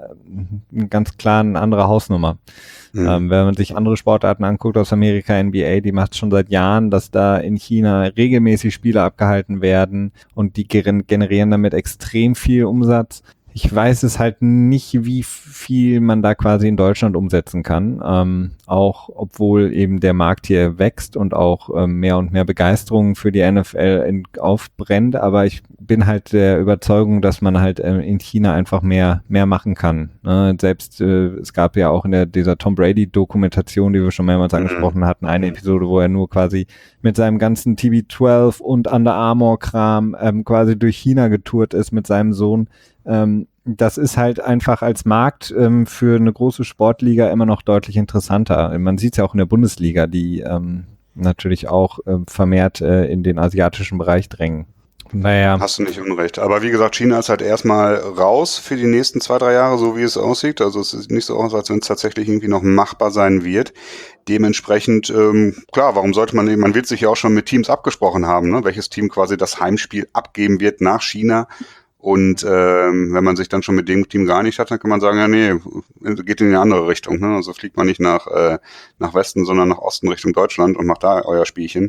ganz klar eine andere Hausnummer. Mhm. Ähm, wenn man sich andere Sportarten anguckt aus Amerika, N B A, die macht es schon seit Jahren, dass da in China regelmäßig Spiele abgehalten werden und die generieren damit extrem viel Umsatz. Ich weiß es halt nicht, wie viel man da quasi in Deutschland umsetzen kann, ähm, auch obwohl eben der Markt hier wächst und auch ähm, mehr und mehr Begeisterung für die N F L in, aufbrennt, aber ich bin halt der Überzeugung, dass man halt äh, in China einfach mehr mehr machen kann. Ne? Selbst äh, es gab ja auch in der dieser Tom Brady Dokumentation, die wir schon mehrmals mhm. angesprochen hatten, eine Episode, wo er nur quasi mit seinem ganzen T B zwölf und Under Armour Kram ähm, quasi durch China getourt ist mit seinem Sohn. Ähm, das ist halt einfach als Markt ähm, für eine große Sportliga immer noch deutlich interessanter. Man sieht es ja auch in der Bundesliga, die ähm, natürlich auch äh, vermehrt äh, in den asiatischen Bereich drängen. Naja. Hast du nicht unrecht. Aber wie gesagt, China ist halt erstmal raus für die nächsten zwei, drei Jahre, so wie es aussieht. Also es sieht nicht so aus, als wenn es tatsächlich irgendwie noch machbar sein wird. Dementsprechend, ähm, klar, warum sollte man, man wird sich ja auch schon mit Teams abgesprochen haben, ne? Welches Team quasi das Heimspiel abgeben wird nach China. Und ähm, wenn man sich dann schon mit dem Team geeinigt hat, dann kann man sagen, ja nee, geht in eine andere Richtung. Ne? Also fliegt man nicht nach äh, nach Westen, sondern nach Osten Richtung Deutschland und macht da euer Spielchen.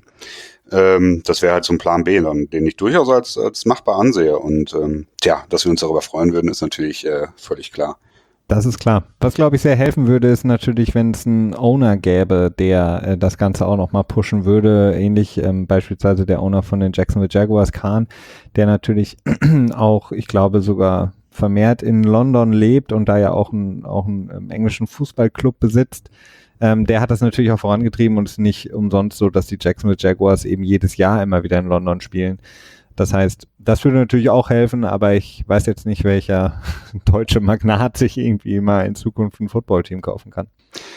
Ähm, das wäre halt so ein Plan B, dann, den ich durchaus als, als machbar ansehe. Und ähm, tja, dass wir uns darüber freuen würden, ist natürlich äh, völlig klar. Das ist klar. Was, glaube ich, sehr helfen würde, ist natürlich, wenn es einen Owner gäbe, der äh, das Ganze auch nochmal pushen würde. Ähnlich ähm, beispielsweise der Owner von den Jacksonville Jaguars, Khan, der natürlich auch, ich glaube, sogar vermehrt in London lebt und da ja auch, ein, auch einen ähm, englischen Fußballclub besitzt. Ähm, der hat das natürlich auch vorangetrieben und es ist nicht umsonst so, dass die Jacksonville Jaguars eben jedes Jahr immer wieder in London spielen. Das heißt, das würde natürlich auch helfen, aber ich weiß jetzt nicht, welcher deutsche Magnat sich irgendwie mal in Zukunft ein Footballteam kaufen kann.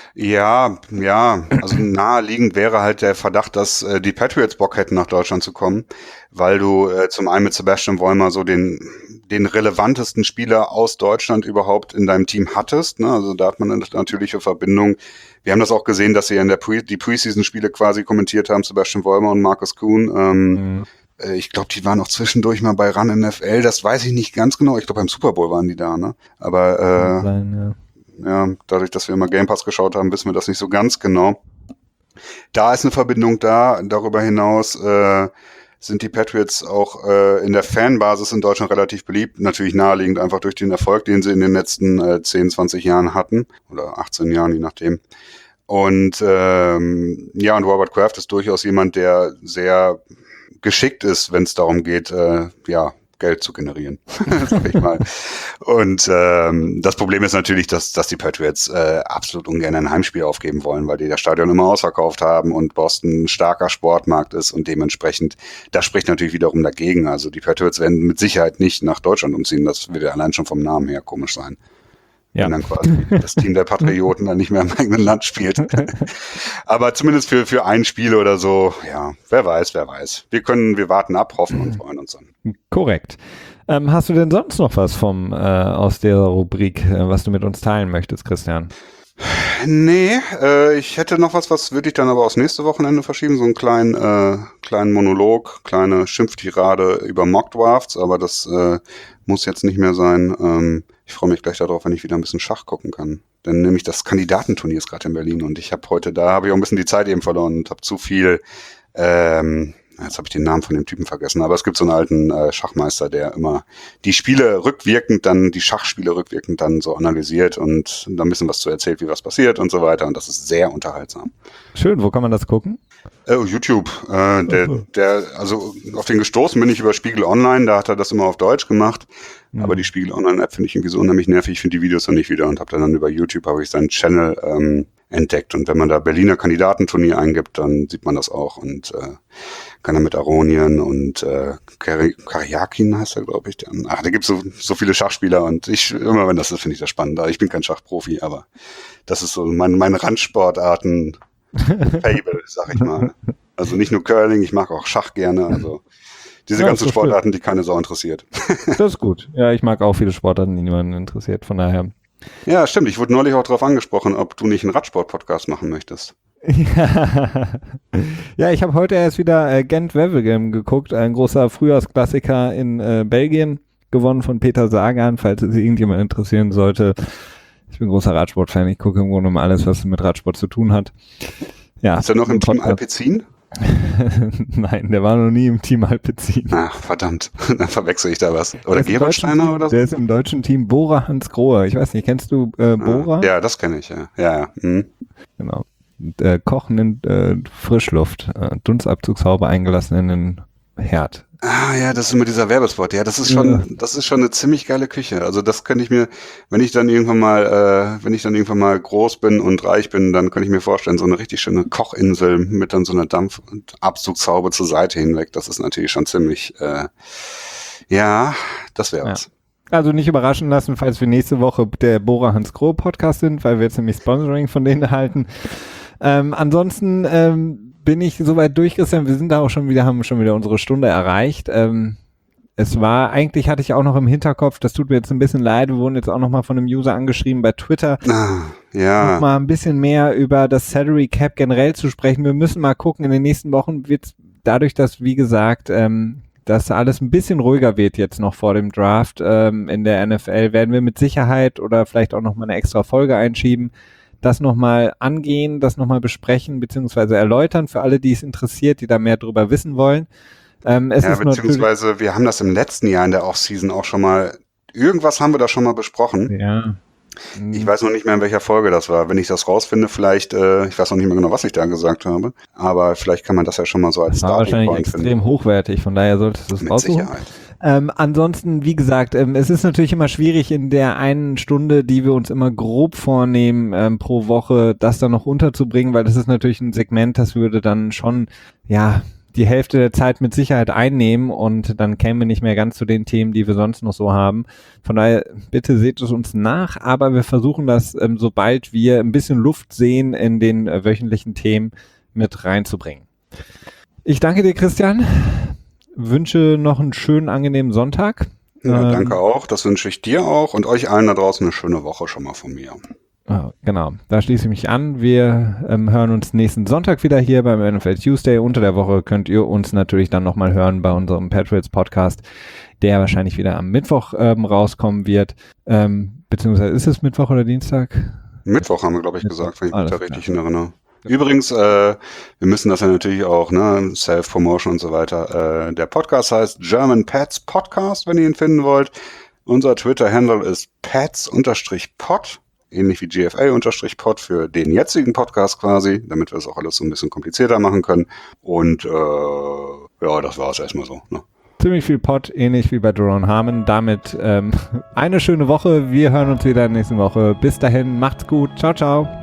Ja, ja, also naheliegend wäre halt der Verdacht, dass äh, die Patriots Bock hätten, nach Deutschland zu kommen, weil du äh, zum einen mit Sebastian Vollmer so den den relevantesten Spieler aus Deutschland überhaupt in deinem Team hattest. Ne? Also da hat man eine natürliche Verbindung. Wir haben das auch gesehen, dass sie in der Pre- die Preseason-Spiele quasi kommentiert haben, Sebastian Vollmer und Marcus Kuhn. Ähm, mhm. Äh, ich glaube, die waren auch zwischendurch mal bei Run N F L, das weiß ich nicht ganz genau. Ich glaube, beim Super Bowl waren die da, ne? Aber äh, sein, ja. ja, dadurch, dass wir immer Game Pass geschaut haben, wissen wir das nicht so ganz genau. Da ist eine Verbindung da. Darüber hinaus äh, sind die Patriots auch äh, in der Fanbasis in Deutschland relativ beliebt. Natürlich naheliegend einfach durch den Erfolg, den sie in den letzten äh, zehn, zwanzig Jahren hatten. Oder achtzehn Jahren, je nachdem. Und ähm, ja, und Robert Kraft ist durchaus jemand, der sehr geschickt ist, wenn es darum geht, äh, ja, Geld zu generieren, sag ich mal. Und ähm, das Problem ist natürlich, dass, dass die Patriots äh, absolut ungern ein Heimspiel aufgeben wollen, weil die das Stadion immer ausverkauft haben und Boston ein starker Sportmarkt ist und dementsprechend, das spricht natürlich wiederum dagegen. Also die Patriots werden mit Sicherheit nicht nach Deutschland umziehen, das würde allein schon vom Namen her komisch sein. Ja. Wenn dann quasi das Team der Patrioten dann nicht mehr im eigenen Land spielt. Aber zumindest für, für ein Spiel oder so, ja, wer weiß, wer weiß. Wir können, wir warten ab, hoffen und freuen uns dann. Korrekt. Ähm, hast du denn sonst noch was vom, äh, aus der Rubrik, äh, was du mit uns teilen möchtest, Christian? Nee, äh, ich hätte noch was, was würde ich dann aber aufs nächste Wochenende verschieben, so einen kleinen, äh, kleinen Monolog, kleine Schimpftirade über Mockdrafts, aber das äh, muss jetzt nicht mehr sein. Ähm, ich freue mich gleich darauf, wenn ich wieder ein bisschen Schach gucken kann. Denn nämlich das Kandidatenturnier ist gerade in Berlin und ich habe heute, da habe ich auch ein bisschen die Zeit eben verloren und habe zu viel, ähm, jetzt habe ich den Namen von dem Typen vergessen, aber es gibt so einen alten äh, Schachmeister, der immer die Spiele rückwirkend dann, die Schachspiele rückwirkend dann so analysiert und da ein bisschen was zu erzählt, wie was passiert und so weiter und das ist sehr unterhaltsam. Schön, wo kann man das gucken? Äh, YouTube. Äh, der, der, also auf den gestoßen bin ich über Spiegel Online, da hat er das immer auf Deutsch gemacht, mhm. aber die Spiegel Online-App finde ich irgendwie so unheimlich nervig, ich finde die Videos dann nicht wieder und habe dann, dann über YouTube habe ich seinen Channel ähm, entdeckt und wenn man da Berliner Kandidatenturnier eingibt, dann sieht man das auch und äh, kann er mit Aronien und äh, Karjakin heißt er, glaube ich. Der, ach, da gibt es so, so viele Schachspieler und ich, immer wenn das ist, finde ich das spannend. Ich bin kein Schachprofi, aber das ist so mein, meine Randsportarten Fable, sag ich mal. Also nicht nur Curling, ich mag auch Schach gerne, also diese ja, ganzen Sportarten, die keine Sau interessiert. Das ist gut. Ja, ich mag auch viele Sportarten, die niemanden interessiert, von daher. Ja, stimmt. Ich wurde neulich auch darauf angesprochen, ob du nicht einen Radsport-Podcast machen möchtest. Ja, ja, ich habe heute erst wieder äh, Gent-Wevelgem geguckt, ein großer Frühjahrsklassiker in äh, Belgien, gewonnen von Peter Sagan, falls es irgendjemand interessieren sollte. Ich bin großer Radsport-Fan, ich gucke im Grunde um alles, was mit Radsport zu tun hat. Ja, ist er noch im Team Alpecin? Nein, der war noch nie im Team Alpecin. Ach, verdammt, dann verwechsel ich da was. Oder Gerolsteiner oder so? Der ist im deutschen Team Bora Hansgrohe. Ich weiß nicht, kennst du äh, Bora? Ah, ja, das kenne ich, ja. Ja, ja. Mhm. Genau. Äh, Kochen in äh, Frischluft, äh, Dunstabzugshaube eingelassen in den Herd. Ah ja, das ist immer dieser Werbespot. Ja, das ist schon, ja. das ist schon eine ziemlich geile Küche. Also das könnte ich mir, wenn ich dann irgendwann mal, äh, wenn ich dann irgendwann mal groß bin und reich bin, dann könnte ich mir vorstellen, so eine richtig schöne Kochinsel mit dann so einer Dampf- und Abzugshaube zur Seite hinweg. Das ist natürlich schon ziemlich, äh, ja, das wäre was. Ja. Also nicht überraschen lassen, falls wir nächste Woche der Bora Hansgrohe Podcast sind, weil wir jetzt nämlich Sponsoring von denen erhalten. Ähm, ansonsten ähm, bin ich soweit durch, Christian. Wir sind da auch schon wieder, haben schon wieder unsere Stunde erreicht. Ähm, es war, eigentlich hatte ich auch noch im Hinterkopf, das tut mir jetzt ein bisschen leid, wir wurden jetzt auch nochmal von einem User angeschrieben bei Twitter, ah, ja. nochmal ein bisschen mehr über das Salary Cap generell zu sprechen. Wir müssen mal gucken, in den nächsten Wochen wird es dadurch, dass, wie gesagt, ähm, dass alles ein bisschen ruhiger wird jetzt noch vor dem Draft ähm, in der N F L, werden wir mit Sicherheit oder vielleicht auch nochmal eine extra Folge einschieben, das nochmal angehen, das nochmal besprechen, beziehungsweise erläutern für alle, die es interessiert, die da mehr drüber wissen wollen. Ähm, es ja, ist beziehungsweise wir haben das im letzten Jahr in der Offseason auch schon mal, irgendwas haben wir da schon mal besprochen. Ja. Ich weiß noch nicht mehr, in welcher Folge das war. Wenn ich das rausfinde, vielleicht, äh, ich weiß noch nicht mehr genau, was ich da gesagt habe, aber vielleicht kann man das ja schon mal so als Starting Point finden. Wahrscheinlich extrem hochwertig, von daher solltest du es raussuchen. Mit Sicherheit. Ähm, ansonsten, wie gesagt, ähm, es ist natürlich immer schwierig in der einen Stunde, die wir uns immer grob vornehmen ähm, pro Woche, das dann noch unterzubringen, weil das ist natürlich ein Segment, das würde dann schon, ja, die Hälfte der Zeit mit Sicherheit einnehmen und dann kämen wir nicht mehr ganz zu den Themen, die wir sonst noch so haben. Von daher, bitte seht es uns nach, aber wir versuchen das, ähm, sobald wir ein bisschen Luft sehen, in den äh, wöchentlichen Themen mit reinzubringen. Ich danke dir, Christian. Wünsche noch einen schönen, angenehmen Sonntag. Ja, ähm, danke auch. Das wünsche ich dir auch und euch allen da draußen eine schöne Woche schon mal von mir. Oh, genau, da schließe ich mich an. Wir ähm, hören uns nächsten Sonntag wieder hier beim N F L Tuesday. Unter der Woche könnt ihr uns natürlich dann nochmal hören bei unserem Patriots Podcast, der wahrscheinlich wieder am Mittwoch ähm, rauskommen wird. Ähm, beziehungsweise ist es Mittwoch oder Dienstag? Mittwoch haben wir, glaube ich, Mittwoch. gesagt, wenn ich mich Alles da richtig klar. erinnere. Übrigens, äh, wir müssen das ja natürlich auch, ne, Self-Promotion und so weiter. Äh, der Podcast heißt German Pets Podcast, wenn ihr ihn finden wollt. Unser Twitter-Handle ist pets-pod, ähnlich wie G F A-pod für den jetzigen Podcast quasi, damit wir das auch alles so ein bisschen komplizierter machen können. Und äh, ja, das war es erstmal so. Ne? Ziemlich viel Pod, ähnlich wie bei Duron Harmon. Damit ähm, eine schöne Woche. Wir hören uns wieder nächste Woche. Bis dahin, macht's gut. Ciao, ciao.